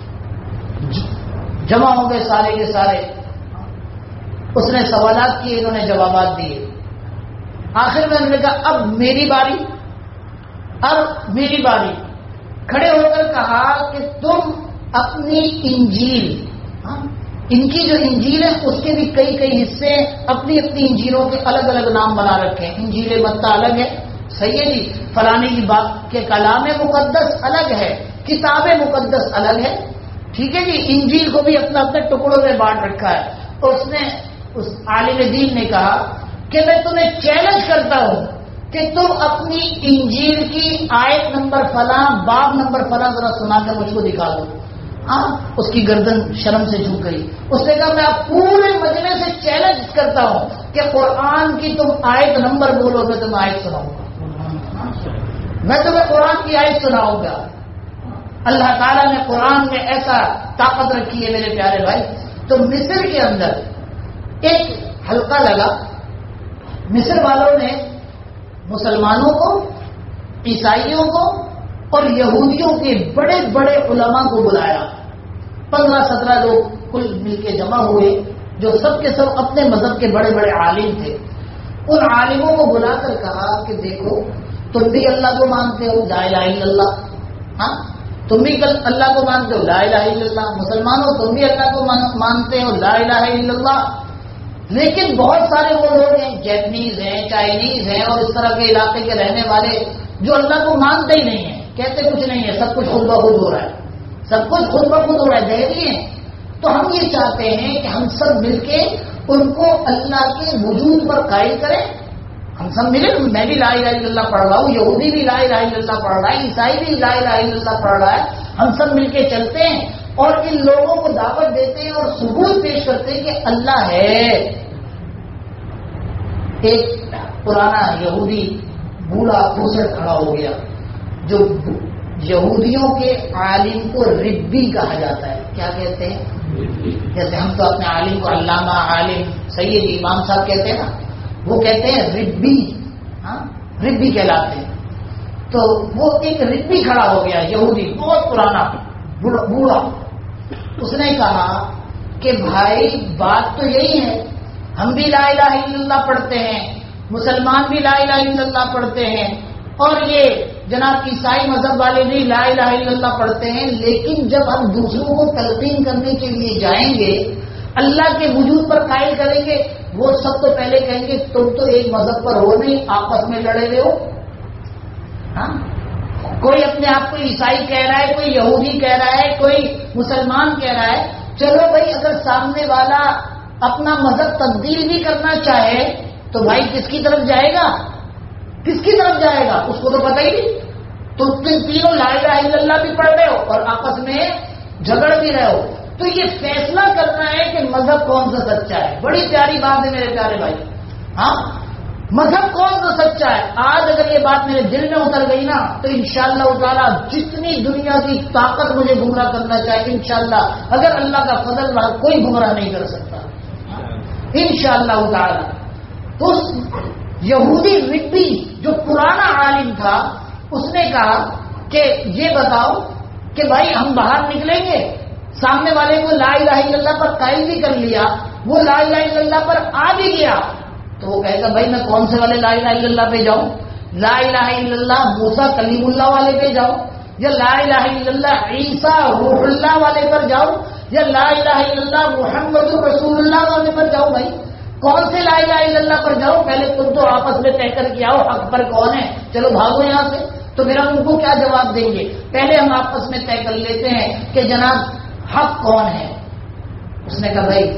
Speaker 1: جمع ہو گئے سارے کے سارے، اس نے سوالات کیے، انہوں نے جوابات دیے۔ آخر میں انہوں نے کہا اب میری باری، اب میری باری۔ کھڑے ہو کر کہا کہ تم اپنی انجیل، ان کی جو انجیل ہے اس کے بھی کئی کئی حصے اپنی اپنی انجیلوں کے الگ الگ نام بنا رکھے ہیں۔ انجیل متی الگ ہے، صحیح ہے جی، فلانے کی بات کے کلام مقدس الگ ہے، کتاب مقدس الگ ہے، ٹھیک ہے جی۔ انجیل کو بھی اپنے اپنے ٹکڑوں میں بانٹ رکھا ہے۔ اور اس نے اس عالم دین نے کہا کہ میں تمہیں چیلنج کرتا ہوں کہ تم اپنی انجیل کی آیت نمبر فلاں باب نمبر فلاں ذرا سنا کر مجھ کو دکھا دو۔ ہاں، اس کی گردن شرم سے جھک گئی۔ اس نے کہا میں آپ پورے مجمع سے چیلنج کرتا ہوں کہ قرآن کی تم آیت نمبر بولو، میں تمہیں آیت سناؤں گا، میں تمہیں قرآن کی آیت سناؤں گا۔ اللہ تعالیٰ نے قرآن میں ایسا طاقت رکھی ہے میرے پیارے بھائی۔ تو مصر کے اندر ایک حلقہ لگا، مصر والوں نے مسلمانوں کو، عیسائیوں کو اور یہودیوں کے بڑے بڑے علماء کو بلایا۔ پندرہ سترہ لوگ کل مل کے جمع ہوئے، جو سب کے سب اپنے مذہب کے بڑے بڑے عالم تھے۔ ان عالموں کو بلا کر کہا کہ دیکھو تم بھی اللہ کو مانتے ہو، لا الہ الا اللہ، ہاں تم بھی اللہ کو مانتے ہو، لا الہ الا اللہ، مسلمانوں تم بھی اللہ کو مانتے ہو، لا الہ الا اللہ، لیکن بہت سارے وہ لوگ ہیں، جیپنیز ہیں، چائنیز ہیں اور اس طرح کے علاقے کے رہنے والے جو اللہ کو مانتے ہی نہیں ہیں، کہتے کچھ نہیں ہے، سب کچھ خود بخود ہو رہا ہے، سب کچھ خود بخود ہو رہا ہے، دہلی ہیں۔ تو ہم یہ چاہتے ہیں کہ ہم سب مل کے ان کو اللہ کے وجود پر قائل کریں۔ ہم سب ملے، میں بھی لا الہ الا اللہ پڑھ رہا ہوں، یہودی بھی لا الہ الا اللہ پڑھ رہا ہے، عیسائی بھی لا الہ الا اللہ پڑھ رہا ہے، ہم سب مل کے چلتے ہیں اور ان لوگوں کو دعوت دیتے ہیں اور ثبوت پیش کرتے ہیں کہ اللہ ہے۔ ایک پرانا یہودی بوڑھا پھوسڑ کھڑا ہو گیا، جو یہودیوں کے عالم کو ربی کہا جاتا ہے۔ کیا کہتے ہیں؟ جیسے ہم تو اپنے عالم کو علامہ، عالم، سید، امام صاحب کہتے ہیں نا، وہ کہتے ہیں ربی، ہاں ربی کہلاتے ہیں۔ تو وہ ایک ربی کھڑا ہو گیا، یہودی، بہت پرانا بوڑھا۔ اس نے کہا کہ بھائی بات تو یہی ہے، ہم بھی لا الہ الا اللہ پڑھتے ہیں، مسلمان بھی لا الہ الا اللہ پڑھتے ہیں، اور یہ جناب عیسائی مذہب والے بھی لا الہ الا اللہ پڑھتے ہیں، لیکن جب ہم دوسروں کو تلقین کرنے کے لیے جائیں گے، اللہ کے وجود پر قائل کریں گے، وہ سب تو پہلے کہیں گے تم تو ایک مذہب پر ہو نہیں، آپس میں لڑے ہوئے ہو۔ ہاں، کوئی اپنے آپ کو عیسائی کہہ رہا ہے، کوئی یہودی کہہ رہا ہے، کوئی مسلمان کہہ رہا ہے۔ چلو بھائی، اگر سامنے والا اپنا مذہب تبدیل بھی کرنا چاہے تو بھائی کس کی طرف جائے گا؟ کس کی طرف جائے گا؟ اس کو تو پتہ ہی نہیں۔ تو تم تینوں لا الہ الا اللہ بھی پڑھ رہے ہو اور آپس میں جھگڑ بھی رہے ہو۔ تو یہ فیصلہ کرنا ہے کہ مذہب کون سا سچا ہے۔ بڑی پیاری بات ہے میرے پیارے بھائی، ہاں مذہب کون سا سچا ہے۔ آج اگر یہ بات میرے دل میں اتر گئی نا تو انشاءاللہ تعالی جتنی دنیا کی طاقت مجھے گمراہ کرنا چاہے، انشاءاللہ اگر اللہ کا فضل رہا کوئی گمراہ نہیں کر سکتا انشاءاللہ تعالی۔ تو یہودی ربی جو پرانا عالم تھا، اس نے کہا کہ یہ بتاؤ کہ بھائی ہم باہر نکلیں گے، سامنے والے کو لا الہ الا اللہ پر قائل بھی کر لیا، وہ لا الہ الا اللہ پر آ بھی گیا، تو وہ کہے گا بھائی میں کون سے والے لا الہ الا اللہ پہ جاؤں؟ لا الہ الا اللہ موسیٰ کلیم اللہ والے پہ جاؤں، یا لا الہ الا اللہ عیسیٰ روح اللہ والے پر جاؤں، یا لا الہ الا اللہ محمد رسول اللہ والے پر جاؤں؟ بھائی کون سے لا الہ الا اللہ پر جاؤں؟ پہلے تم تو آپس میں طے کر کے آؤ حق پر کون ہے، چلو بھاگو یہاں سے۔ تو میرا ان کو کیا جواب دیں گے؟ پہلے ہم آپس میں طے کر لیتے ہیں کہ جناب حق کون ہے۔ اس نے کہا بھائی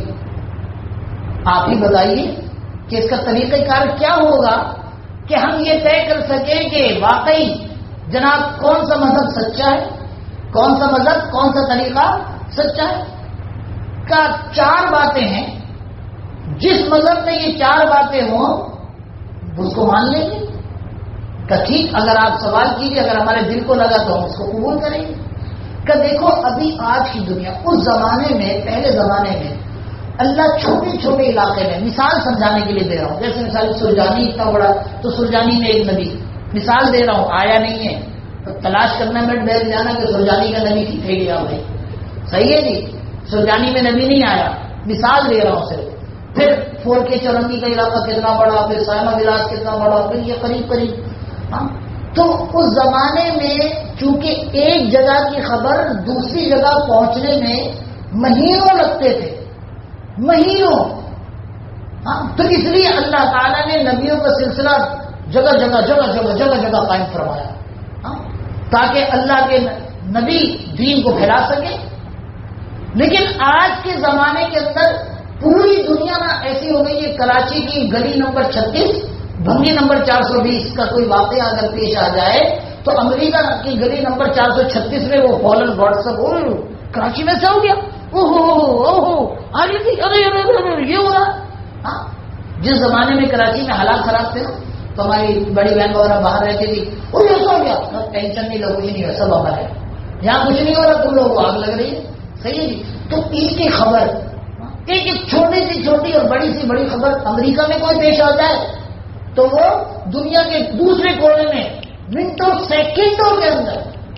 Speaker 1: آپ ہی بتائیے کہ اس کا طریقہ کار کیا ہوگا کہ ہم یہ طے کر سکیں کہ واقعی جناب کون سا مذہب سچا ہے، کون سا مذہب، کون سا طریقہ سچا ہے۔ کا چار باتیں ہیں، جس مذہب میں یہ چار باتیں ہوں اس کو مان لیں گے۔ کہ ٹھیک، اگر آپ سوال کیجیے، اگر ہمارے دل کو لگا تو ہم اس کو قبول کریں گے۔ کہ دیکھو ابھی آج کی دنیا، اس زمانے میں، پہلے زمانے میں اللہ چھوٹے چھوٹے علاقے میں مثال سمجھانے کے لیے دے رہا ہوں. جیسے مثال سرجانی اتنا بڑا تو سرجانی میں ایک نبی, مثال دے رہا ہوں, آیا نہیں ہے تو تلاش کرنا مت بیٹھ جانا کہ سرجانی کا نبی کتنے گیا بھائی. صحیح ہے جی, سرجانی میں نبی نہیں آیا, مثال دے رہا ہوں صرف. پھر فور کے چورنگی کا علاقہ کتنا بڑا, پھر سائمہ ولاس کتنا بڑا, پھر یہ قریب قریب. ہاں تو اس زمانے میں چونکہ ایک جگہ کی خبر دوسری جگہ پہنچنے میں مہینوں لگتے تھے, مہینوں. ہاں تو اس لیے اللہ تعالیٰ نے نبیوں کا سلسلہ جگہ جگہ جگہ جگہ جگہ جگہ قائم فرمایا, ہاں تاکہ اللہ کے نبی دین کو پھیلا سکے. لیکن آج کے زمانے کے اندر پوری دنیا میں ایسی ہو گئی ہے, کراچی کی گلی نمبر چھتیس بھنگی نمبر چار سو بیس کا کوئی واقعہ اگر پیش آ جائے تو امریکہ کی گلی نمبر چار سو چھتیس میں وہ فالن واٹس ایپ ہو کراچی میں سے ہو گیا, او ہو آگے یہ ہو رہا. ہاں جس زمانے میں کراچی میں حالات خراب تھے نا, تو ہماری بڑی بہن وغیرہ باہر رہتی تھی, وہ ایسا ہو گیا, ٹینشن نہیں لو, کچھ نہیں ہے, سب ہمارا ہے, یہاں کچھ نہیں ہو رہا, تم لوگوں کو آگ لگ رہی ہے. صحیح ہے جی. تو اس کی خبر ایک ایک چھوٹی سی چھوٹی اور بڑی سی بڑی خبر امریکہ میں کوئی پیش آ جائے تو وہ دنیا کے دوسرے کونے میں منٹوں سیکنڈوں کے اندر,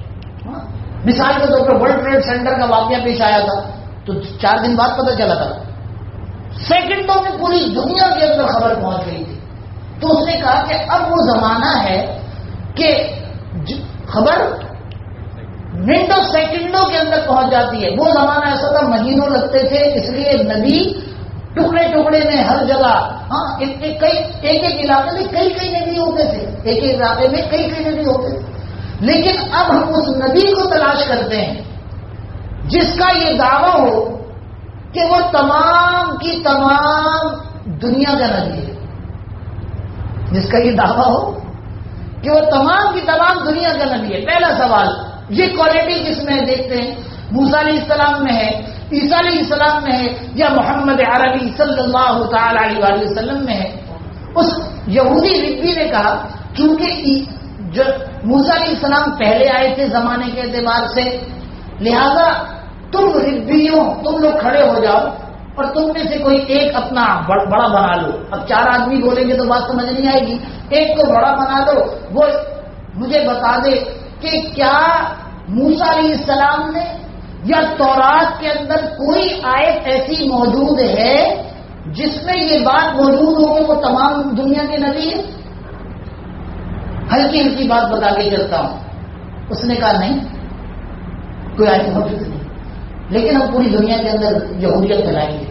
Speaker 1: مثال کے طور پر ورلڈ ٹریڈ سینٹر کا واقعہ پیش آیا تھا تو چار دن بعد پتہ چلا تھا, سیکنڈوں میں پوری دنیا کے اندر خبر پہنچ گئی تھی. تو اس نے کہا کہ اب وہ زمانہ ہے کہ خبر منٹوں سیکنڈوں کے اندر پہنچ جاتی ہے. وہ زمانہ ایسا تھا مہینوں لگتے تھے, اس لیے نبی ٹکڑے ٹکڑے میں ہر جگہ, ہاں ایک ایک ایک علاقے میں کئی کئی نبی ہوتے تھے, ایک ایک علاقے میں کئی کئی نبی ہوتے تھے. لیکن اب ہم اس نبی کو تلاش کرتے ہیں جس کا یہ دعویٰ ہو کہ وہ تمام کی تمام دنیا کا نبی ہے, جس کا یہ دعویٰ ہو کہ وہ تمام کی تمام دنیا کا نبی ہے. پہلا سوال, یہ کوالٹی جس میں دیکھتے ہیں موسیٰ علیہ السلام میں ہے, عیسیٰ علیہ السلام میں ہے, یا محمد عربی صلی اللہ تعالی علیہ وآلہ وسلم میں ہے. اس یہودی ربی نے کہا کیونکہ جو موسیٰ علیہ السلام پہلے آئے تھے زمانے کے اعتبار سے, لہذا تم ربیوں تم لوگ کھڑے ہو جاؤ اور تم میں سے کوئی ایک اپنا بڑا بنا لو. اب چار آدمی بولیں گے تو بات سمجھ نہیں آئے گی, ایک کو بڑا بنا دو, وہ مجھے بتا دے کہ کیا موسیٰ علیہ السلام نے یا تورات کے اندر کوئی آیت ایسی موجود ہے جس میں یہ بات موجود ہو کہ وہ تمام دنیا کے نبی ہے. ہلکی ہلکی بات بتا کے چلتا ہوں. اس نے کہا نہیں, کوئی آیت موجود نہیں, لیکن ہم پوری دنیا کے اندر یہودیت پھیلائیں گے.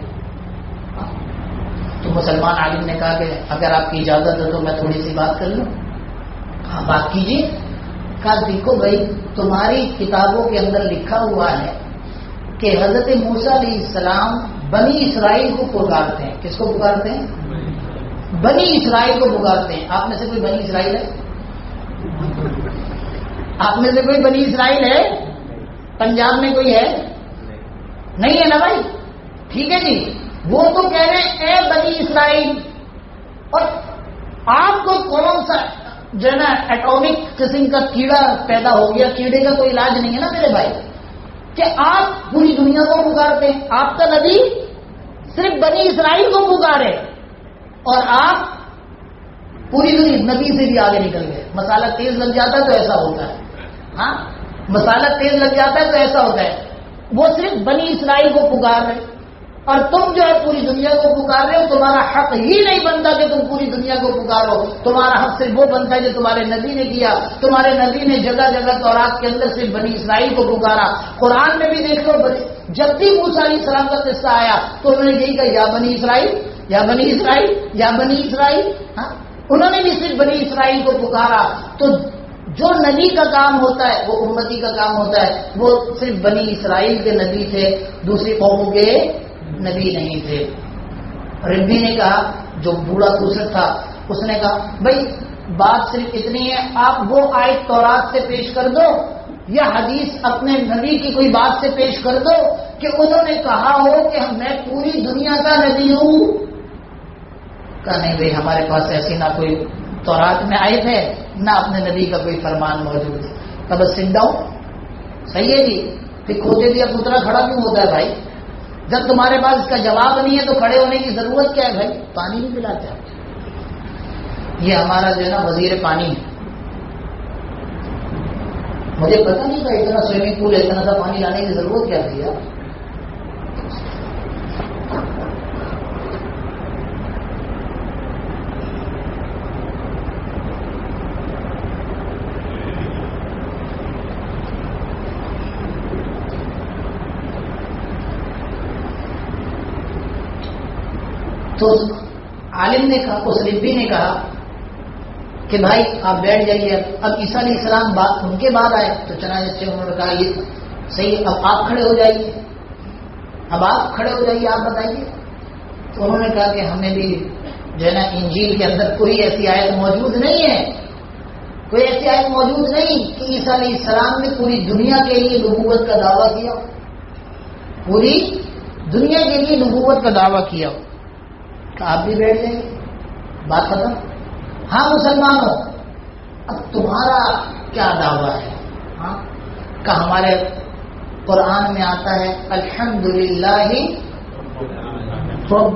Speaker 1: تو مسلمان عالم نے کہا کہ اگر آپ کی اجازت ہے تو میں تھوڑی سی بات کر لوں. ہاں بات کیجیے. کہا دیکھو بھائی, تمہاری کتابوں کے اندر لکھا ہوا ہے کہ حضرت موسیٰ علیہ السلام بنی اسرائیل کو پکارتے ہیں. کس کو پکارتے ہیں؟ بنی اسرائیل کو پکارتے ہیں. آپ میں سے کوئی بنی اسرائیل ہے؟ آپ میں سے کوئی بنی اسرائیل ہے؟ پنجاب میں کوئی ہے؟ نہیں ہے نا بھائی. ٹھیک ہے جی. وہ تو کہہ رہے ہیں اے بنی اسرائیل, اور آپ کو کون سا جو ہے نا ایٹامک قسم کا کیڑا پیدا ہو گیا, کیڑے کا کوئی علاج نہیں ہے نا میرے بھائی, کہ آپ پوری دنیا کو پکارتے ہیں. آپ کا نبی صرف بنی اسرائیل کو پکارے اور آپ پوری دنیا, نبی سے بھی آگے نکل گئے. مسالہ تیز لگ جاتا ہے تو ایسا ہوتا ہے. ہاں مسالہ تیز لگ جاتا ہے تو ایسا ہوتا ہے. وہ صرف بنی اسرائیل کو پکار رہے اور تم جو ہے پوری دنیا کو پکار رہے ہو. تمہارا حق ہی نہیں بنتا کہ تم پوری دنیا کو پکارو. تمہارا حق صرف وہ بنتا ہے جو تمہارے نبی نے کیا. تمہارے نبی نے جگہ جگہ تورات کے اندر صرف بنی اسرائیل کو پکارا. قرآن میں بھی دیکھ لو, جب بھی موسیٰ علیہ السلام کا قصہ آیا تو انہوں نے یہی کہا یا بنی اسرائیل یا بنی اسرائیل یا بنی اسرائیل. ہاں انہوں نے بھی صرف بنی اسرائیل کو پکارا. تو جو نبی کا کام ہوتا ہے وہ امتی کا کام ہوتا ہے. وہ صرف بنی اسرائیل کے نبی تھے, دوسری قوموں کے نبی نہیں تھے. ربی نے کہا, جو بوڑھا دوسرا تھا, اس نے کہا بھائی بات صرف اتنی ہے, آپ وہ آیت تورات سے پیش کر دو یا حدیث اپنے نبی کی کوئی بات سے پیش کر دو کہ انہوں نے کہا ہو کہ میں پوری دنیا کا نبی ہوں. کہا نہیں بھائی, ہمارے پاس ایسی نہ کوئی تورات میں آیت ہے نہ اپنے نبی کا کوئی فرمان موجود ہے. تب سٹ ڈاؤن. صحیح ہے جی. پھر کھوتے دیا پترا کھڑا کیوں ہوتا ہے بھائی؟ جب تمہارے پاس اس کا جواب نہیں ہے تو کھڑے ہونے کی ضرورت کیا ہے بھائی؟ پانی نہیں پلاتے آپ. یہ ہمارا جو ہے نا وزیر پانی ہے. مجھے پتا نہیں تھا اتنا سوئمنگ پول اتنا سا پانی لانے کی ضرورت کیا تھی یار. تو عالم نے کہا، اس ربی نے کہا کہ بھائی آپ بیٹھ جائیے. اب عیسیٰ علیہ السلام بات ان کے بعد آئے تو چنانچہ انہوں نے کہا یہ صحیح، اب آپ کھڑے ہو جائیے، اب آپ کھڑے ہو جائیے، آپ بتائیے. تو انہوں نے کہا کہ ہمیں بھی جو ہے نا انجیل کے اندر کوئی ایسی آیت موجود نہیں ہے، کوئی ایسی آیت موجود نہیں کہ عیسیٰ علیہ السلام نے پوری دنیا کے لیے نبوت کا دعویٰ کیا، پوری دنیا کے لیے نبوت کا دعویٰ کیا. کہ آپ بھی بیٹھ جائیے، بات ختم. ہاں مسلمانوں، اب تمہارا کیا دعویٰ ہے؟ ہاں کہ ہمارے قرآن میں آتا ہے الحمدللہ رب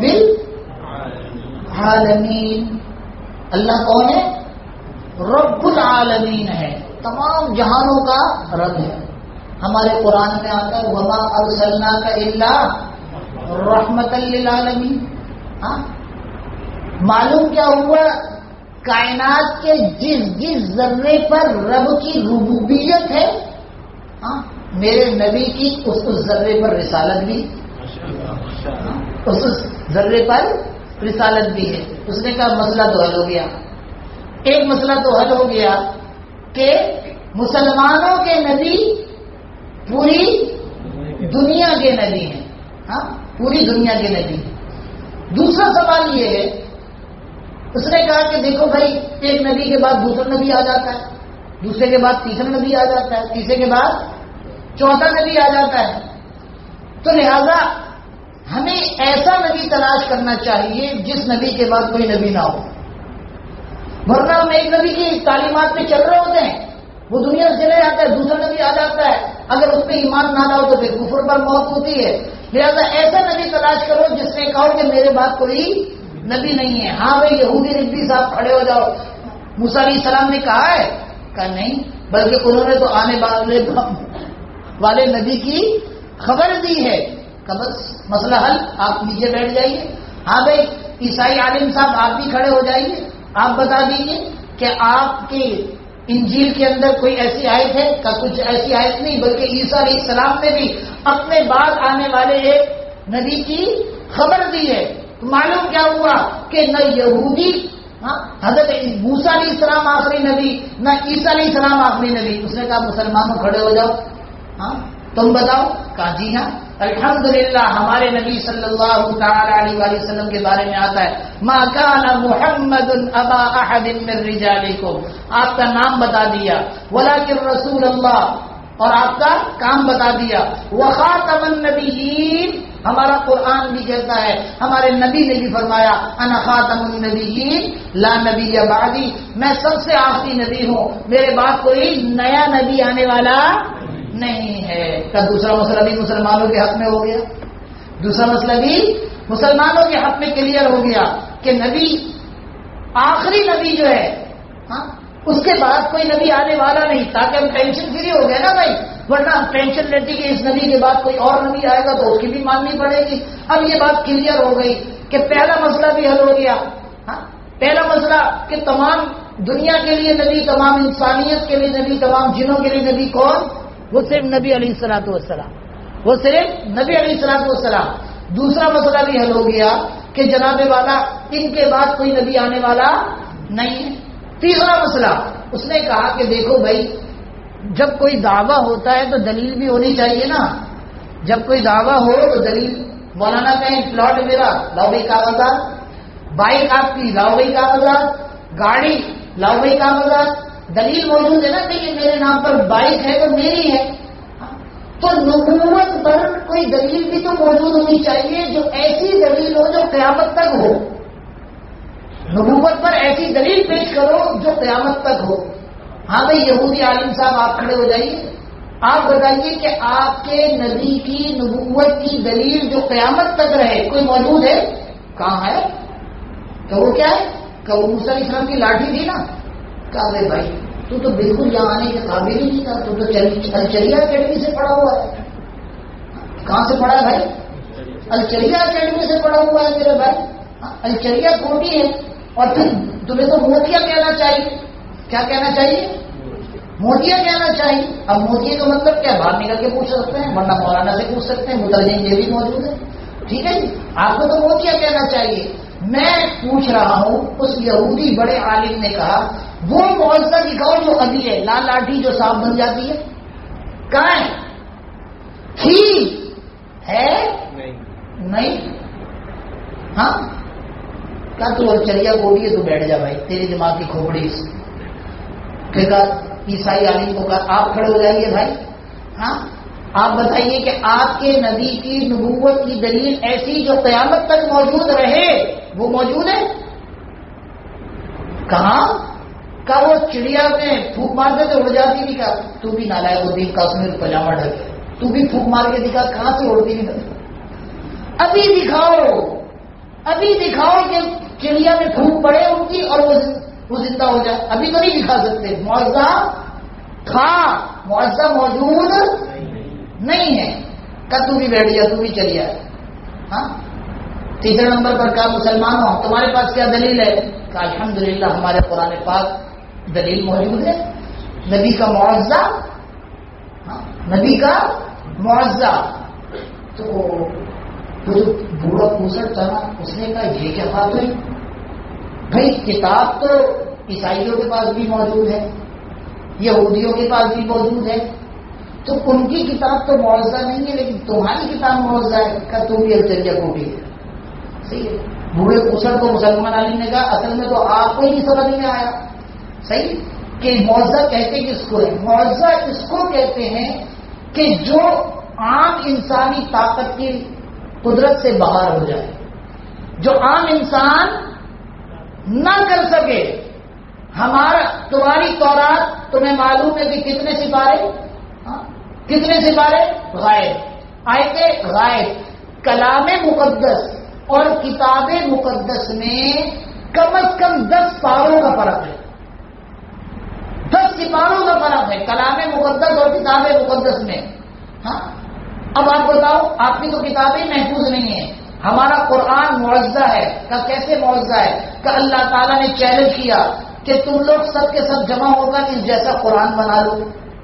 Speaker 1: العالمین. اللہ کون ہے؟ رب العالمین ہے، تمام جہانوں کا رب ہے. ہمارے قرآن میں آتا ہے وما ارسلناک الا رحمتا للعالمین. ہاں معلوم کیا ہوا؟ کائنات کے جس جس ذرے پر رب کی ربوبیت ہے، ہاں میرے نبی کی اس اس ذرے پر رسالت بھی، اس اس ذرے پر رسالت بھی ہے. اس نے کہا مسئلہ تو حل ہو گیا. ایک مسئلہ تو حل ہو گیا کہ مسلمانوں کے نبی پوری دنیا کے نبی ہیں. ہاں پوری دنیا کے نبی. دوسرا سوال یہ ہے، اس نے کہا کہ دیکھو بھائی ایک نبی کے بعد دوسرا نبی آ جاتا ہے، دوسرے کے بعد تیسرا نبی آ جاتا ہے، تیسرے کے بعد چوتھا نبی آ جاتا ہے. تو لہذا ہمیں ایسا نبی تلاش کرنا چاہیے جس نبی کے بعد کوئی نبی نہ ہو. ورنہ ہم ایک نبی کی تعلیمات پہ چل رہے ہوتے ہیں، وہ دنیا سے چلے جاتا ہے، دوسرا نبی آ جاتا ہے، اگر اس پہ ایمان نہ لاؤ تو پھر کفر پر موت ہوتی ہے. لہذا ایسا نبی تلاش کرو جس نے کہا کہ میرے بعد کوئی نبی نہیں ہے. ہاں بھائی یہودی ربی صاحب کھڑے ہو جاؤ. موسیٰ علیہ السلام نے کہا ہے؟ کہا نہیں، بلکہ انہوں نے تو آنے والے والے نبی کی خبر دی ہے. کہ بس مسئلہ حل، آپ نیچے بیٹھ جائیے. ہاں بھائی عیسائی عالم صاحب آپ بھی کھڑے ہو جائیے، آپ بتا دیجیے کہ آپ کے انجیل کے اندر کوئی ایسی آیت ہے؟ کہ کچھ ایسی آیت نہیں، بلکہ عیسیٰ علیہ السلام نے بھی اپنے بعد آنے والے ایک نبی کی خبر دی ہے. معلوم کیا ہوا کہ نہ یہودی حضرت موسیٰ علیہ السلام آخری نبی، نہ عیسیٰ علیہ السلام آخری نبی. اس نے کہا مسلمانوں کھڑے ہو جاؤ، ہاں تم بتاؤ. کہا جی ہاں الحمدللہ ہمارے نبی صلی اللہ تعالی علیہ وآلہ وسلم کے بارے میں آتا ہے ما کان محمد ابا احد من رجالکم، آپ کا نام بتا دیا، ولکن رسول اللہ، اور آپ کا کام بتا دیا، وخاتم النبیین، ہمارا قرآن بھی کہتا ہے، ہمارے نبی نے بھی فرمایا انا خاتم النبیین لا نبی بعدی، میں سب سے آخری نبی ہوں، میرے بعد کوئی نیا نبی آنے والا نہیں ہے. کا دوسرا مسئلہ بھی مسلمانوں کے حق میں ہو گیا. دوسرا مسئلہ بھی مسلمانوں کے حق میں کلیئر ہو گیا کہ نبی آخری نبی جو ہے، ہاں اس کے بعد کوئی نبی آنے والا نہیں، تاکہ ہم ٹینشن فری ہو گئے نا بھائی. ورنہ ٹینشن لیتی کہ اس نبی کے بعد کوئی اور نبی آئے گا تو اس کی بھی ماننی پڑے گی. اب یہ بات کلیئر ہو گئی کہ پہلا مسئلہ بھی حل ہو گیا. ہاں پہلا مسئلہ کہ تمام دنیا کے لیے نبی، تمام انسانیت کے لیے نبی، تمام جنوں کے لیے نبی کون؟ وہ صرف نبی علیہ الصلوۃ والسلام، وہ صرف نبی علیہ الصلوۃ والسلام. دوسرا مسئلہ بھی حل ہو گیا کہ جناب والا ان کے بعد کوئی نبی آنے والا نہیں ہے. تیسرا مسئلہ اس نے کہا کہ دیکھو بھائی جب کوئی دعویٰ ہوتا ہے تو دلیل بھی ہونی چاہیے نا. جب کوئی دعویٰ ہو تو دلیل، مولانا کہیں پلاٹ میرا لاؤ بھائی کاغذات، بائک آپ کی لاؤ بھائی کاغذات، گاڑی لاؤ بھائی کاغذات، دلیل موجود ہے نا کہ یہ میرے نام پر بائک ہے تو میری ہے. تو نبوت پر کوئی دلیل بھی تو موجود ہونی چاہیے، جو ایسی دلیل ہو جو قیامت تک ہو. نبوت پر ایسی دلیل پیش کرو جو قیامت تک ہو. ہاں بھائی یہودی عالم صاحب آپ کھڑے ہو جائیے، آپ بتائیے کہ آپ کے نبی کی نبوت کی دلیل جو قیامت تک رہے کوئی موجود ہے؟ کہاں ہے؟ کہ وہ کیا ہے کہ وہ موسیٰ علیہ السلام کی لاٹھی تھی نا. کہا بھائی بھائی تو تو بالکل یہاں آنے کے قابل ہی نہیں تھا, تو تو الچریہ اکیڈمی سے پڑھا ہوا ہے. کہاں سے پڑھا ہے بھائی؟ الچریہ اکیڈمی سے پڑھا ہوا ہے میرے بھائی. الچریہ کوٹی ہے. اور پھر تمہیں تو موتیا کہنا چاہیے. کیا کہنا چاہیے؟ موتیا کہنا چاہیے. اب موتیا کا مطلب کیا؟ باہر نکل کے پوچھ سکتے ہیں, ورنہ مولانا سے پوچھ سکتے ہیں, مترجم یہ بھی موجود ہے. ٹھیک ہے جی, آپ کو تو موتیا کہنا چاہیے. میں پوچھ رہا ہوں, اس یہودی بڑے عالم نے کہا وہ معجزہ دکھاؤ جو ابھی ہے, لال لاٹھی جو صاف بن جاتی ہے. کہاں ہے؟ تھی ہے نہیں. ہاں کیا تو چریا کوڑی ہے, تو بیٹھ جا بھائی, تیری دماغ کی کھوپڑی. کہا عیسائی عالم کو کہا آپ کھڑے ہو جائیے بھائی. ہاں آپ بتائیے کہ آپ کے نبی کی نبوت کی دلیل ایسی جو قیامت تک موجود رہے وہ موجود ہے؟ کہاں؟ کہ وہ چڑیا میں پھونک مارتے تھے اڑ جاتی تھی. کہا تو بھی نالائق الدین قاسمی پجامہ ڈھکے, تو بھی پھونک مار کے دکھا, کہاں سے اڑتی نہیں. ابھی دکھاؤ, ابھی دکھاؤ کہ چڑیا میں پھونک پڑے ان کی اور وہ وہ زندہ ہو جائے. ابھی تو نہیں دکھا سکتے. معجزہ تھا, معجزہ موجود نہیں ہے. کہ تو بھی بیٹھ جا, تو بھی چلی جائے. ہاں تیسرے نمبر پر کہا مسلمان ہو تمہارے پاس کیا دلیل ہے؟ کہ الحمدللہ ہمارے قرآن پاک دلیل موجود ہے. نبی کا معجزہ, نبی کا معجزہ. تو وہ جو بوڑھا پوسٹ تھا نا, اس نے کہا یہ کیا بات ہوئی بھائی؟ کتاب تو عیسائیوں کے پاس بھی موجود ہے, یہودیوں کے پاس بھی موجود ہے, تو ان کی کتاب تو معجزہ نہیں ہے, لیکن تمہاری کتاب معجزہ ہے. کہ تم بھی الچریہ کوٹی ہے. صحیح ہے. بوڑھے پوسٹ کو مسلمان عالم نے کہا اصل میں تو آپ کو ہی نہیں سمجھ میں آیا. صحیح کہ معجزہ کہتے کس کو ہے؟ معجزہ اس کو کہتے ہیں کہ جو عام انسانی طاقت کی قدرت سے باہر ہو جائے, جو عام انسان نہ کر سکے. ہمارا تمہاری تورات تمہیں معلوم ہے کہ کتنے سپارے, ہاں کتنے سپارے غائب, آیت غائب. کلام مقدس اور کتاب مقدس میں کم از کم دس پاروں کا فرق ہے, دس سپاروں کا فرق ہے کلام مقدس اور کتاب مقدس میں. ہاں اب آپ بتاؤ, آپ کی تو کتابیں محفوظ نہیں ہیں, ہمارا قرآن معجزہ ہے. کہ کیسے معجزہ ہے؟ کہ اللہ تعالیٰ نے چیلنج کیا کہ تم لوگ سب کے سب جمع ہو کر اس جیسا قرآن بنا لو.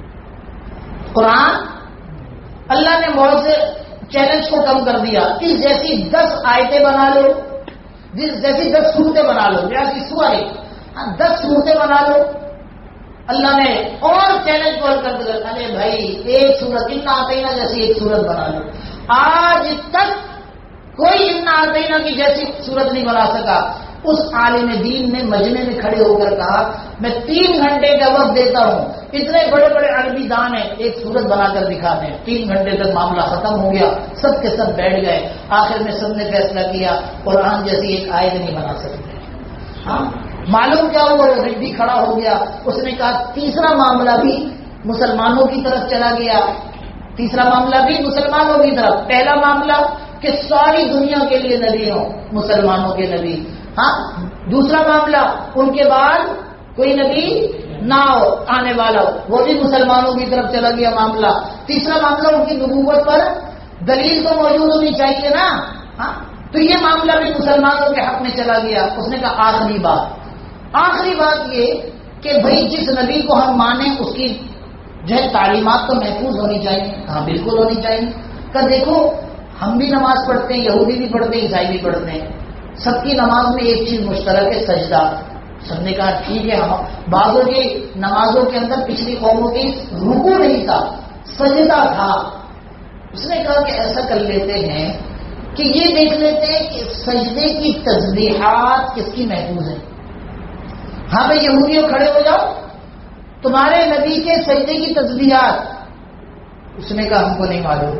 Speaker 1: قرآن اللہ نے معجزے چیلنج کو کم کر دیا, اس جیسی دس آیتیں بنا لو, جس جیسی دس صورتیں بنا لو, جیسی سورے دس صورتیں بنا لو. اللہ نے اور چیلنج کو کر دیا, ارے بھائی ایک صورت ان آتینا جیسی ایک صورت بنا لو. آج تک کوئی ان آتینا کی جیسی صورت نہیں بنا سکا. اس عالم دین نے مجمع میں کھڑے ہو کر کہا میں تین گھنٹے کا وقت دیتا ہوں, اتنے بڑے بڑے عربی دان ہیں, ایک صورت بنا کر دکھا دیں. تین گھنٹے تک معاملہ ختم ہو گیا, سب کے سب بیٹھ گئے. آخر میں سب نے فیصلہ کیا قرآن جیسی ایک آیت نہیں بنا سکتے. ہاں معلوم کیا ہوا, وہ بھی کھڑا ہو گیا. اس نے کہا تیسرا معاملہ بھی مسلمانوں کی طرف چلا گیا, تیسرا معاملہ بھی مسلمانوں کی طرف. پہلا معاملہ کہ ساری دنیا کے لیے نبی ہوں, مسلمانوں کے نبی. ہاں دوسرا معاملہ ان کے بعد کوئی نبی نہ ہو, آنے والا ہو, وہ بھی مسلمانوں کی طرف چلا گیا معاملہ. تیسرا معاملہ ان کی نبوت پر دلیل تو موجود ہونی چاہیے نا. ہاں تو یہ معاملہ بھی مسلمانوں کے حق میں چلا گیا. اس نے کہا آخری بات, آخری بات یہ کہ بھائی جس نبی کو ہم مانیں اس کی جو ہے تعلیمات تو محفوظ ہونی چاہیے. ہاں بالکل ہونی چاہیے. کہ دیکھو ہم بھی نماز پڑھتے ہیں, یہودی بھی پڑھتے ہیں, عیسائی بھی پڑھتے ہیں, سب کی نماز میں ایک چیز مشترک ہے, سجدہ. سب نے کہا ٹھیک ہے, ہم بعضوں کی نمازوں کے اندر پچھلی قوموں کی رکوع نہیں تھا, سجدہ تھا. اس نے کہا کہ ایسا کر لیتے ہیں کہ یہ دیکھ لیتے ہیں کہ سجدے کی تسبیحات کس کی محفوظ ہیں. ہاں بھائی یہودیوں کھڑے ہو جاؤ, تمہارے نبی کے سجدے کی تسبیحات. اس نے کہا ہم کو نہیں معلوم,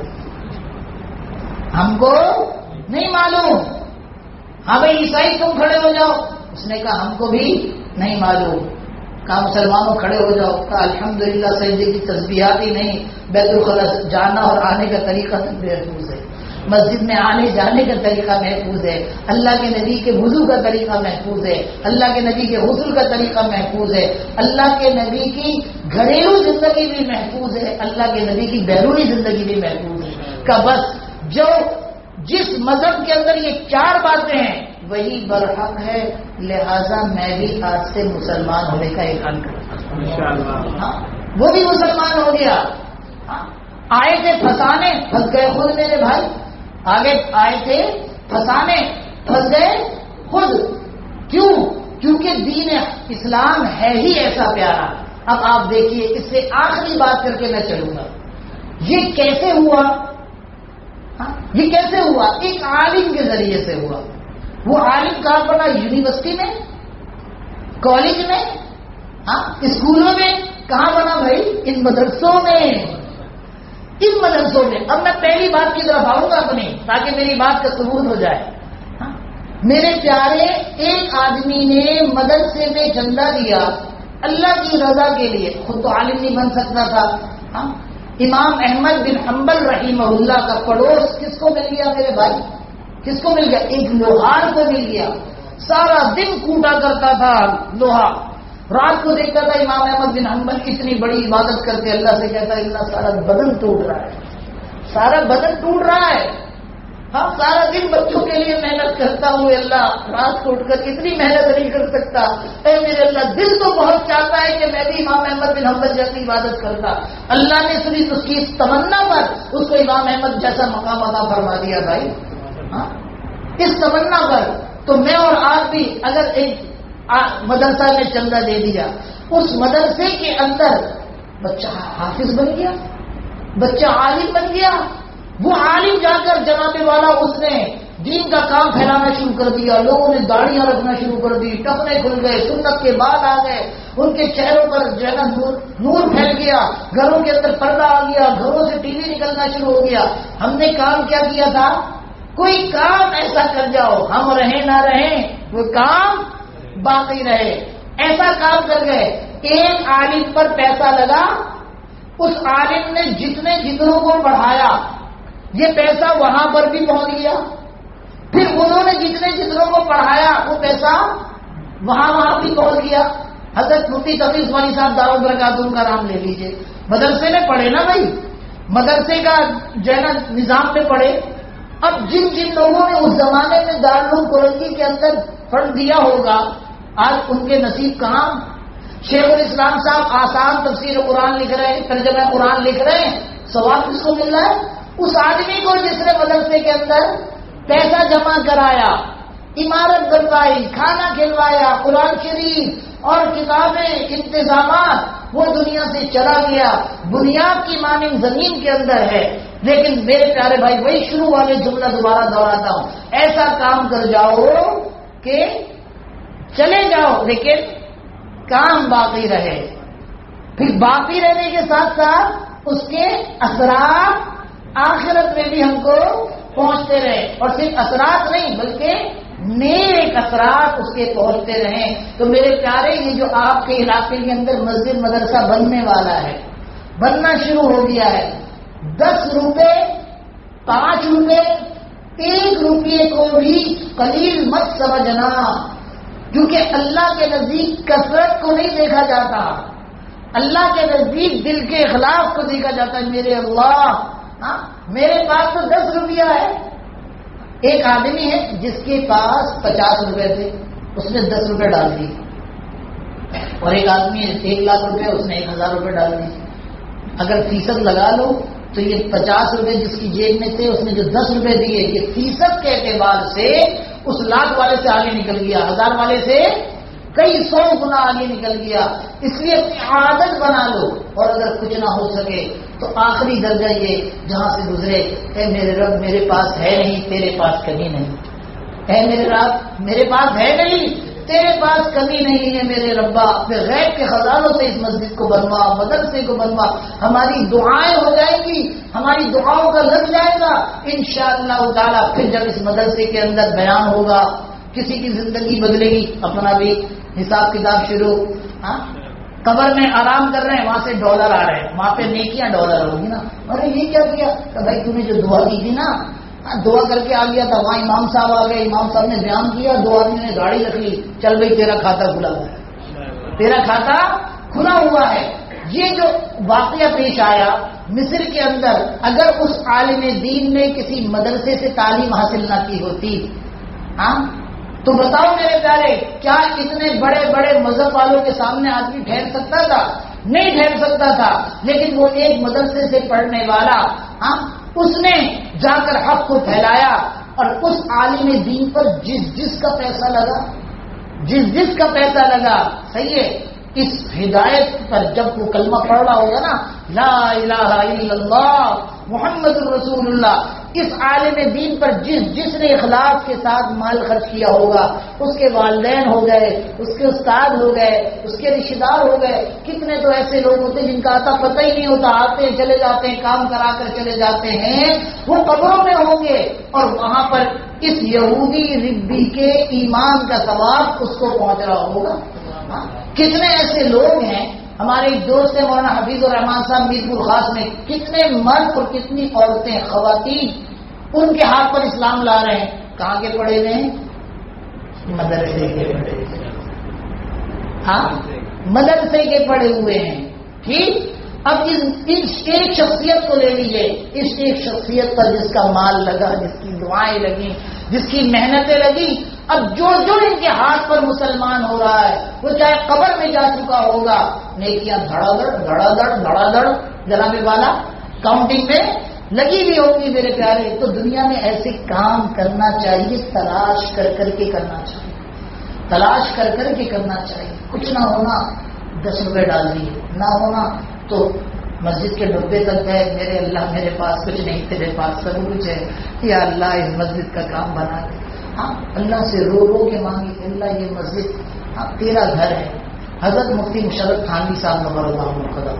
Speaker 1: ہم کو نہیں معلوم. ہاں بھائی عیسائی تم کھڑے ہو جاؤ. اس نے کہا ہم کو بھی نہیں معلوم. کہا مسلمانوں کھڑے ہو جاؤ. کہا الحمدللہ سجدے کی تسبیحات ہی نہیں، بیت الخلا جانا اور آنے کا طریقہ محفوظ ہے، مسجد میں آنے جانے کا طریقہ محفوظ ہے، اللہ کے نبی کے وضو کا طریقہ محفوظ ہے، اللہ کے نبی کے غسل کا طریقہ محفوظ ہے، اللہ کے نبی کی گھریلو زندگی بھی محفوظ ہے، اللہ کے نبی کی بیرونی زندگی بھی محفوظ ہے. کہ بس جو جس مذہب کے اندر یہ چار باتیں ہیں وہی برحق ہے، لہذا میں بھی آج سے مسلمان ہونے کا اعلان کرتا ہوں. ہاں وہ بھی مسلمان ہو گیا. آئے تھے پھنسانے، پھنس گئے خود میرے بھائی. آگے آئے تھے پھنسانے، پھنس گئے خود. کیوں؟ کیونکہ دین اسلام ہے ہی ایسا پیارا. اب آپ دیکھیے، اس سے آخری بات کر کے میں چلوں گا. یہ کیسے ہوا؟ ہاں یہ کیسے ہوا؟ ایک عالم کے ذریعے سے ہوا. وہ عالم کہاں پڑا؟ یونیورسٹی میں، کالج میں، ہاں اسکولوں میں. کہاں بنا بھائی؟ ان مدرسوں میں. ان مدرسوں میں. اب میں پہلی بات کی طرف آؤں گا اپنی، تاکہ میری بات کا ثبوت ہو جائے. ہاں میرے پیارے، ایک آدمی نے مدرسے میں چندہ دیا اللہ کی رضا کے لیے. خود تو عالم نہیں بن سکتا تھا. ہاں امام احمد بن حنبل رحمہ اللہ کا پڑوس کس کو مل گیا میرے بھائی؟ کس کو مل گیا؟ ایک لوہار کو مل گیا. سارا دن کوٹا کرتا تھا لوہا. رات کو دیکھتا تھا امام احمد بن حنبل اتنی بڑی عبادت کرتے، اللہ سے کہتا ہے اللہ سارا بدن ٹوٹ رہا ہے، سارا بدن ٹوٹ رہا ہے. ہاں سارا دن بچوں کے لیے محنت کرتا ہوں اللہ، رات کو اٹھ کر اتنی محنت نہیں کر سکتا. اے میرے اللہ، دل تو بہت چاہتا ہے کہ میں بھی امام احمد بن حنبل جیسی عبادت کرتا. اللہ نے صرف اس کی تمنا پر اس کو امام احمد جیسا مقام عطا فرما دیا بھائی. ہاں اس تمنا پر. تو میں اور آپ بھی اگر ایک مدرسہ میں چندہ دے دیا، اس مدرسے کے اندر بچہ حافظ بن گیا، بچہ عالم بن گیا. وہ عالم جا کر جناب والا اس نے دین کا کام پھیلانا شروع کر دیا. لوگوں نے داڑیاں رکھنا شروع کر دی، ٹخنے کھل گئے، سنت کے بعد آ گئے. ان کے چہروں پر جو ہے نا نور, نور پھیل گیا. گھروں کے اندر پردہ آ گیا، گھروں سے ٹی وی نکلنا شروع ہو گیا. ہم نے کام کیا کیا تھا؟ کوئی کام ایسا کر جاؤ، ہم رہیں نہ رہیں وہ کام باقی رہے. ایسا کام کر گئے. ایک عالم پر پیسہ لگا، اس عالم نے جتنے جتنوں کو پڑھایا یہ پیسہ وہاں پر بھی پہنچ گیا. پھر انہوں نے جتنے جتنوں کو پڑھایا وہ پیسہ وہاں وہاں بھی پہنچ گیا. حضرت مفتی تقی عثمانی صاحب دارو برکاتہ کا نام لے لیجئے. مدرسے میں پڑھے نا بھائی، مدرسے کا جو ہے نا نظام میں پڑھے. اب جن جن لوگوں نے اس زمانے میں دارالعلوم کورنگی کے اندر فنڈ دیا ہوگا، آج ان کے نصیب کہاں؟ شیخ الاسلام صاحب آسان تفسیر قرآن لکھ رہے ہیں، ترجمہ قرآن لکھ رہے ہیں، ثواب کس کو مل رہا ہے؟ اس آدمی کو جس نے مدرسے کے اندر پیسہ جمع کرایا، عمارت بنوائی، کھانا کھلوایا، قرآن شریف اور کتابیں، انتظامات، وہ دنیا سے چلا گیا. بنیاد کی مانند زمین کے اندر ہے. لیکن میرے پیارے بھائی وہی شروع والے جملہ دوبارہ دہراتا ہوں، ایسا کام کر جاؤ کہ چلے جاؤ لیکن کام باقی رہے. پھر باقی رہنے کے ساتھ ساتھ اس کے اثرات آخرت میں بھی ہم کو پہنچتے رہے. اور صرف اثرات نہیں بلکہ نیک اثرات اس کے پہنچتے رہیں. تو میرے پیارے، یہ جو آپ کے علاقے کے اندر مسجد مدرسہ بننے والا ہے، بننا شروع ہو گیا ہے، دس روپے، پانچ روپے، ایک روپے کو بھی قلیل مت سمجھنا. کیونکہ اللہ کے نزدیک کثرت کو نہیں دیکھا جاتا، اللہ کے نزدیک دل کے اخلاق کو دیکھا جاتا ہے. میرے اللہ، ہاں میرے پاس تو دس روپیہ ہے. ایک آدمی ہے جس کے پاس پچاس روپے تھے، اس نے دس روپے ڈال دی. اور ایک آدمی ہے ایک لاکھ روپے، اس نے ایک ہزار روپے ڈال دی. اگر فیصد لگا لو تو یہ پچاس روپے جس کی جیب میں تھے اس نے جو دس روپے دیے، یہ فیصد کے اعتبار سے اس لاکھ والے سے آگے نکل گیا، ہزار والے سے کئی سو گنا آگے نکل گیا. اس لیے اپنی عادت بنا لو. اور اگر کچھ نہ ہو سکے تو آخری درجہ یہ جہاں سے گزرے، اے میرے رب میرے پاس ہے نہیں، تیرے پاس کمی نہیں. اے میرے رب میرے پاس ہے نہیں، تیرے پاس کمی نہیں ہے میرے ربا. پھر غیب کے خزانوں سے اس مسجد کو بنوا، مدرسے کو بنوا. ہماری دعائیں ہو جائیں گی، ہماری دعاؤں کا لگ جائے گا انشاءاللہ تعالی. پھر جب اس مدرسے کے اندر بیان ہوگا، کسی کی زندگی بدلے گی، اپنا بھی حساب کتاب شروع. ہاں قبر میں آرام کر رہے ہیں، وہاں سے ڈالر آ رہے ہیں، وہاں پہ نیکیاں ڈالر ہوگی نا. ارے یہ کیا کیا کہ بھائی تم نے جو دعا کی تھی نا، دعا کر کے آ گیا تھا، وہاں امام صاحب آ گئے، امام صاحب نے بیان کیا، دو آدمی نے گاڑی رکھ لی، چل بھائی تیرا کھاتا کھلا ہوا ہے، تیرا کھاتا کھلا ہوا ہے. یہ جو واقعہ پیش آیا مصر کے اندر، اگر اس عالم دین نے کسی مدرسے سے تعلیم حاصل نہ کی ہوتی ہاں تو بتاؤ میرے پیارے، کیا اتنے بڑے بڑے مذہب والوں کے سامنے آدمی ٹھہر سکتا تھا؟ نہیں ٹھہر سکتا تھا. لیکن وہ ایک مدرسے سے پڑھنے والا ہاں اس نے جا کر حق کو پھیلایا، اور اس عالم دین پر جس جس کا پیسہ لگا جس جس کا پیسہ لگا صحیح ہے، اس ہدایت پر جب وہ کلمہ پڑھ رہا ہوگا نا، لا الہ الا اللہ محمد الرسول اللہ، اس عالم دین پر جس جس نے اخلاص کے ساتھ مال خرچ کیا ہوگا، اس کے والدین ہو گئے، اس کے استاد ہو گئے، اس کے رشتے دار ہو گئے. کتنے تو ایسے لوگ ہوتے ہیں جن کا آتا پتہ ہی نہیں ہوتا، آتے ہیں چلے جاتے ہیں، کام کرا کر چلے جاتے ہیں، وہ قبروں میں ہوں گے اور وہاں پر اس یہودی ربی کے ایمان کا ثواب اس کو پہنچ رہا ہوگا. کتنے ایسے لوگ ہیں، ہمارے ایک دوست ہیں مولانا حفیظ الرحمان صاحب میر پور خاص میں، کتنے مرد اور کتنی عورتیں خواتین ان کے ہاتھ پر اسلام لا رہے ہیں. کہاں کے پڑھے ہوئے ہیں؟ مدرسے کے پڑھے ہوئے ہیں. ہاں مدرسے کے پڑھے ہوئے ہیں. ٹھیک. اب اس ایک شخصیت کو لے لیجئے، اس ایک شخصیت پر جس کا مال لگا، جس کی دعائیں لگی، جس کی محنتیں لگی، اب جو جو ان کے ہاتھ پر مسلمان ہو رہا ہے، وہ چاہے قبر میں جا چکا ہوگا، نیکیاں دھڑا دھڑ دھڑا دھڑ دھڑا دھڑ جناب والا کاؤنٹنگ میں لگی بھی ہوگی. میرے پیارے، تو دنیا میں ایسے کام کرنا چاہیے، تلاش کر کر کے کرنا چاہیے، تلاش کر کر کے کرنا چاہیے. کچھ نہ ہونا دس روپے ڈال دیے، نہ ہونا تو مسجد کے ڈبے تک گئے، میرے اللہ میرے پاس کچھ نہیں، تیرے پاس سب کچھ ہے، یا اللہ اس مسجد کا کام بنا دے. ہاں اللہ سے رو رو کے مانگی، اللہ یہ مسجد ہاں تیرا گھر ہے. حضرت مفتی مشرف تھانوی صاحب نور اللہ مرقدہ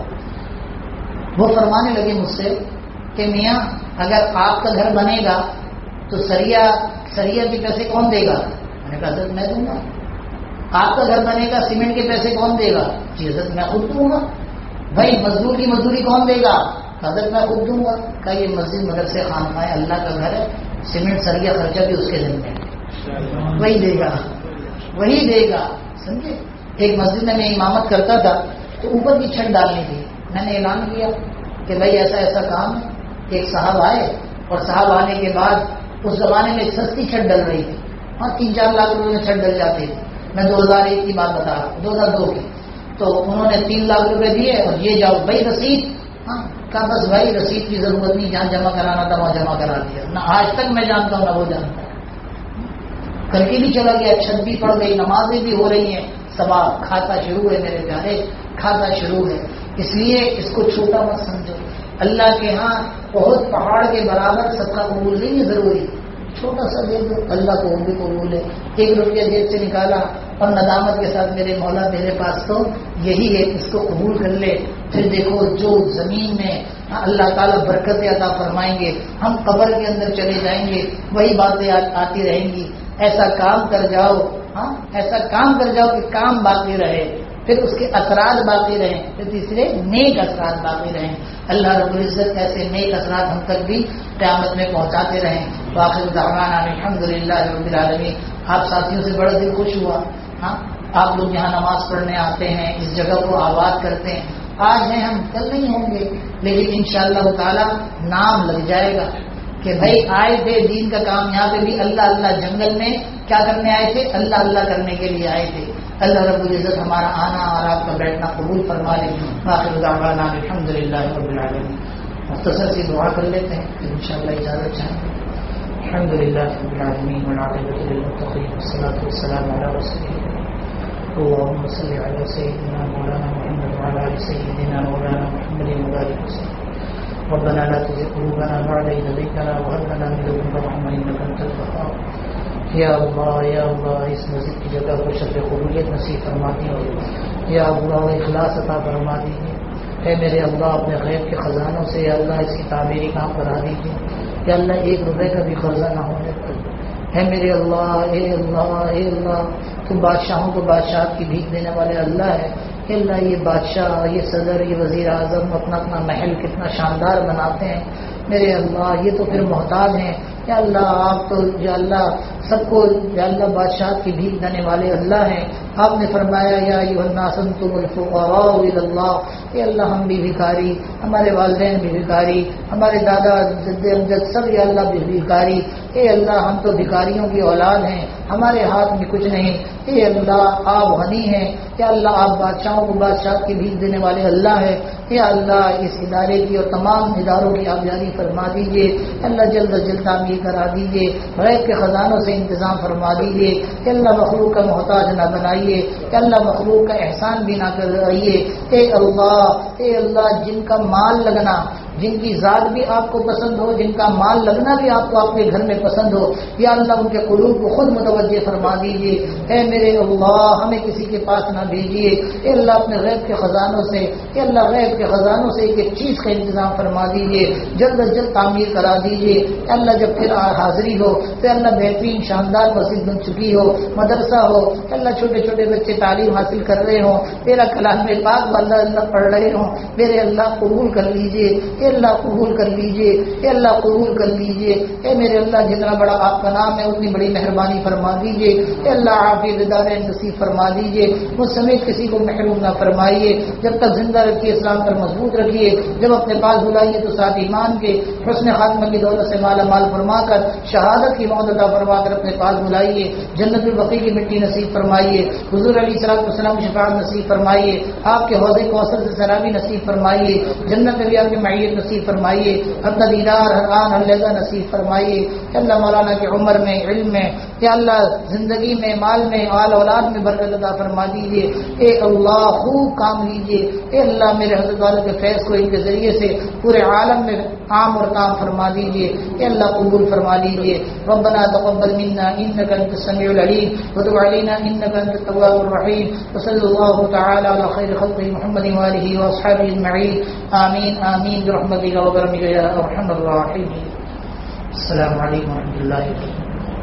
Speaker 1: وہ فرمانے لگے مجھ سے کہ میاں اگر آپ کا گھر بنے گا تو سریا سریا کے پیسے کون دے گا؟ میں نے کہا حضرت میں دوں گا. آپ کا گھر بنے گا سیمنٹ کے پیسے کون دے گا؟ جی حضرت میں خود دوں گا. بھائی مزدور کی مزدوری کون دے گا؟ حضرت میں خود دوں گا. کہ یہ مسجد مدرسے خانقاہ اللہ کا گھر ہے، سیمنٹ سریا خرچہ بھی اس کے ذمہ ہے، وہی دے گا وہی دے گا. سمجھے؟ ایک مسجد میں میں امامت کرتا تھا تو اوپر کی چھت ڈالنی تھی. میں نے اعلان کیا کہ بھائی ایسا ایسا کام ہے. ایک صاحب آئے اور صاحب آنے کے بعد اس زمانے میں ایک سستی چھت ڈل رہی تھی، ہاں تین چار لاکھ روپے میں چھت ڈل جاتی تھی. میں دو ہزار ایک کی بات بتا رہا ہوں، دو ہزار دو کی. تو انہوں نے تین لاکھ روپے دیے اور یہ جاؤ بھائی رسید. ہاں کہا بس بھائی رسید کی ضرورت نہیں، جہاں جمع کرانا تھا وہاں جمع کرا دیا. نہ آج تک میں جانتا ہوں نہ وہ جانتا ہے. کر کے بھی چلا گیا، چھت بھی پڑ گئی، نمازیں بھی ہو رہی ہیں، ثواب کھاتا شروع ہے میرے پیارے، کھاتا شروع ہے. اس لیے اس کو چھوٹا مت سمجھو. اللہ کے ہاں بہت پہاڑ کے برابر صدقہ قبول نہیں ہے ضروری، چھوٹا سا دے دو، اللہ کو بھی قبول ہے. ایک روپیہ جیب سے نکالا اور ندامت کے ساتھ میرے مولا میرے پاس تو یہی ہے، اس کو قبول کر لے. پھر دیکھو جو زمین میں اللہ تعالیٰ برکتیں عطا فرمائیں گے، ہم قبر کے اندر چلے جائیں گے، وہی باتیں آتی رہیں گی. ایسا کام کر جاؤ، ہاں ایسا کام کر جاؤ کہ کام باقی رہے، پھر اس کے اثرات باقی رہیں، پھر تیسرے نیک اثرات باقی رہیں. اللہ رب العزت ایسے نیک اثرات ہم تک بھی قیامت میں پہنچاتے رہیں. وآخر دعوانا الحمدللہ رب العالمین. آپ ساتھیوں سے بڑا دل خوش ہوا. ہاں آپ لوگ یہاں نماز پڑھنے آتے ہیں، اس جگہ کو آباد کرتے ہیں. آج ہیں ہم، کل نہیں ہوں گے، لیکن انشاءاللہ تعالی نام لگ جائے گا کہ بھائی آئے تھے دین کا کام. یہاں پہ بھی اللہ اللہ جنگل میں کیا کرنے آئے تھے؟ اللہ اللہ کرنے کے لیے آئے تھے. اللہ رب العزت ہمارا آنا اور آپ کا بیٹھنا قبول فرما لے. آخر دعوانا الحمدللہ رب العالمین. مختصر سی دعا کر لیتے ہیں پھر انشاءاللہ اجازت چاہیں گے. الحمدللہ رب العالمین والعاقبۃ للمتقین والصلاۃ والسلام علی رسول اللہ. اللهم صل على سيدنا مولانا محمد وعلى ال سيدنا مولانا محمد وبارك وسلم. ربنا لا تزغ قلوبنا بعد إذ هديتنا وهب لنا من لدنك رحمة إنك أنت الوهاب. یا اللہ یا اللہ اس مسجد کی جگہ کو شرف قبولیت نصیب فرما دیجیے. یا اللہ اخلاص عطا فرما دیجیے. اے میرے اللہ اپنے غیب کے خزانوں سے یا اللہ اس کی تعمیری کام کرا دیجیے. یا اللہ ایک روپے کا بھی قرضہ نہ ہونے پر. اے میرے اللہ اے اللہ اے اللہ تو بادشاہوں کو بادشاہ کی بھیک دینے والے اللہ ہے. کہ اللہ یہ بادشاہ، یہ صدر، یہ وزیر اعظم اپنا اپنا محل کتنا شاندار بناتے ہیں، میرے اللہ یہ تو پھر محتاج ہیں، یا اللہ آپ تو یا اللہ سب کو یا اللہ بادشاہ کی بھیک دینے والے اللہ ہیں۔ آپ نے فرمایا یا ایھا الناس انتم الفقراء الی اللہ، اے اللہ ہم بھی بھکاری، ہمارے والدین بھی بھکاری، ہمارے دادا جد امجد سب یا اللہ بھی بھکاری، اے اللہ ہم تو بھکاریوں کی اولاد ہیں، ہمارے ہاتھ میں کچھ نہیں، اے اللہ آپ غنی ہیں، یا اللہ آپ بادشاہوں کو بادشاہ کی بھیک دینے والے اللہ ہے، یا اللہ اس ادارے کی اور تمام اداروں کی آپ جاری فرما دیجیے، اللہ جلد از جلد تعمیر کرا دیجیے، غیب کے خزانوں سے انتظام فرما دیجیے، کہ اللہ مخلوق کا محتاج نہ بنائیے، کہ اللہ مخلوق کا احسان بھی نہ کرائیے، اے اللہ اے اللہ جن کا مال لگنا، جن کی ذات بھی آپ کو پسند ہو، جن کا مال لگنا بھی آپ کو آپ کے گھر میں پسند ہو، یا اللہ ان کے قلوب کو خود متوجہ فرما دیجیے، اے میرے اللہ ہمیں کسی کے پاس نہ بھیجیے، اے اللہ اپنے غیب کے خزانوں سے، اے اللہ غیب کے خزانوں سے ایک ایک چیز کا انتظام فرما دیجیے، جلد از جلد تعمیر کرا دیجیے، اے اللہ جب پھر حاضری ہو تو اللہ بہترین شاندار مسجد بن چکی ہو، مدرسہ ہو، اللہ چھوٹے چھوٹے بچے تعلیم حاصل کر رہے ہوں، تیرا کلام پاک واللہ اللہ پڑھ رہے ہوں، میرے اللہ قبول کر لیجیے، اے اللہ قبول کر لیجیے، اے اللہ قبول کر لیجیے، اے میرے اللہ جتنا بڑا آپ کا نام ہے اتنی بڑی مہربانی فرما دیجیے، اے اللہ عافیت دارین نصیب فرما دیجیے، مجھ سمیت کسی کو محروم نہ فرمائیے، جب تک زندہ رکھیے اسلام پر مضبوط رکھیے، جب اپنے پاس بلائیے تو ساتھ ایمان کے حسن خاتمہ کی دولت سے مالا مال فرما کر شہادت کی موت عطا فرما کر اپنے پاس بلائیے، جنت البقیع کی مٹی نصیب فرمائیے، حضور علیہ الصلوۃ والسلام کی شفاعت نصیب فرمائیے، آپ کے حوض کوثر سے سرابی نصیب فرمائیے، جنت میں بھی آپ کی معیت نصیب فرمائیے، اپنا دیدار ہر آن ہر لہجہ نصیب فرمائیے، کہ اللہ مولانا کی عمر میں، علم میں، کہ اللہ زندگی میں، مال میں، آل اولاد میں برکت عطا فرما دیجیے، اے اللہ خوب کام لیجیے، اے اللہ میرے حضرت والوں کے فیض کو ان کے ذریعے سے پورے عالم میں عام اور کام فرما دیجیے، اے اللہ قبول فرما لیجیے، ربنا تقبل منا انك انت السميع العليم وتب علينا انك انت التواب الرحيم وصلى الله تعالى على خير خلقه محمد واله واصحابه اجمعين آمين آمين برحمتك وكرمك يا ارحم الراحمين. السلام علیکم و رحمۃ اللہ وبرکاتہ.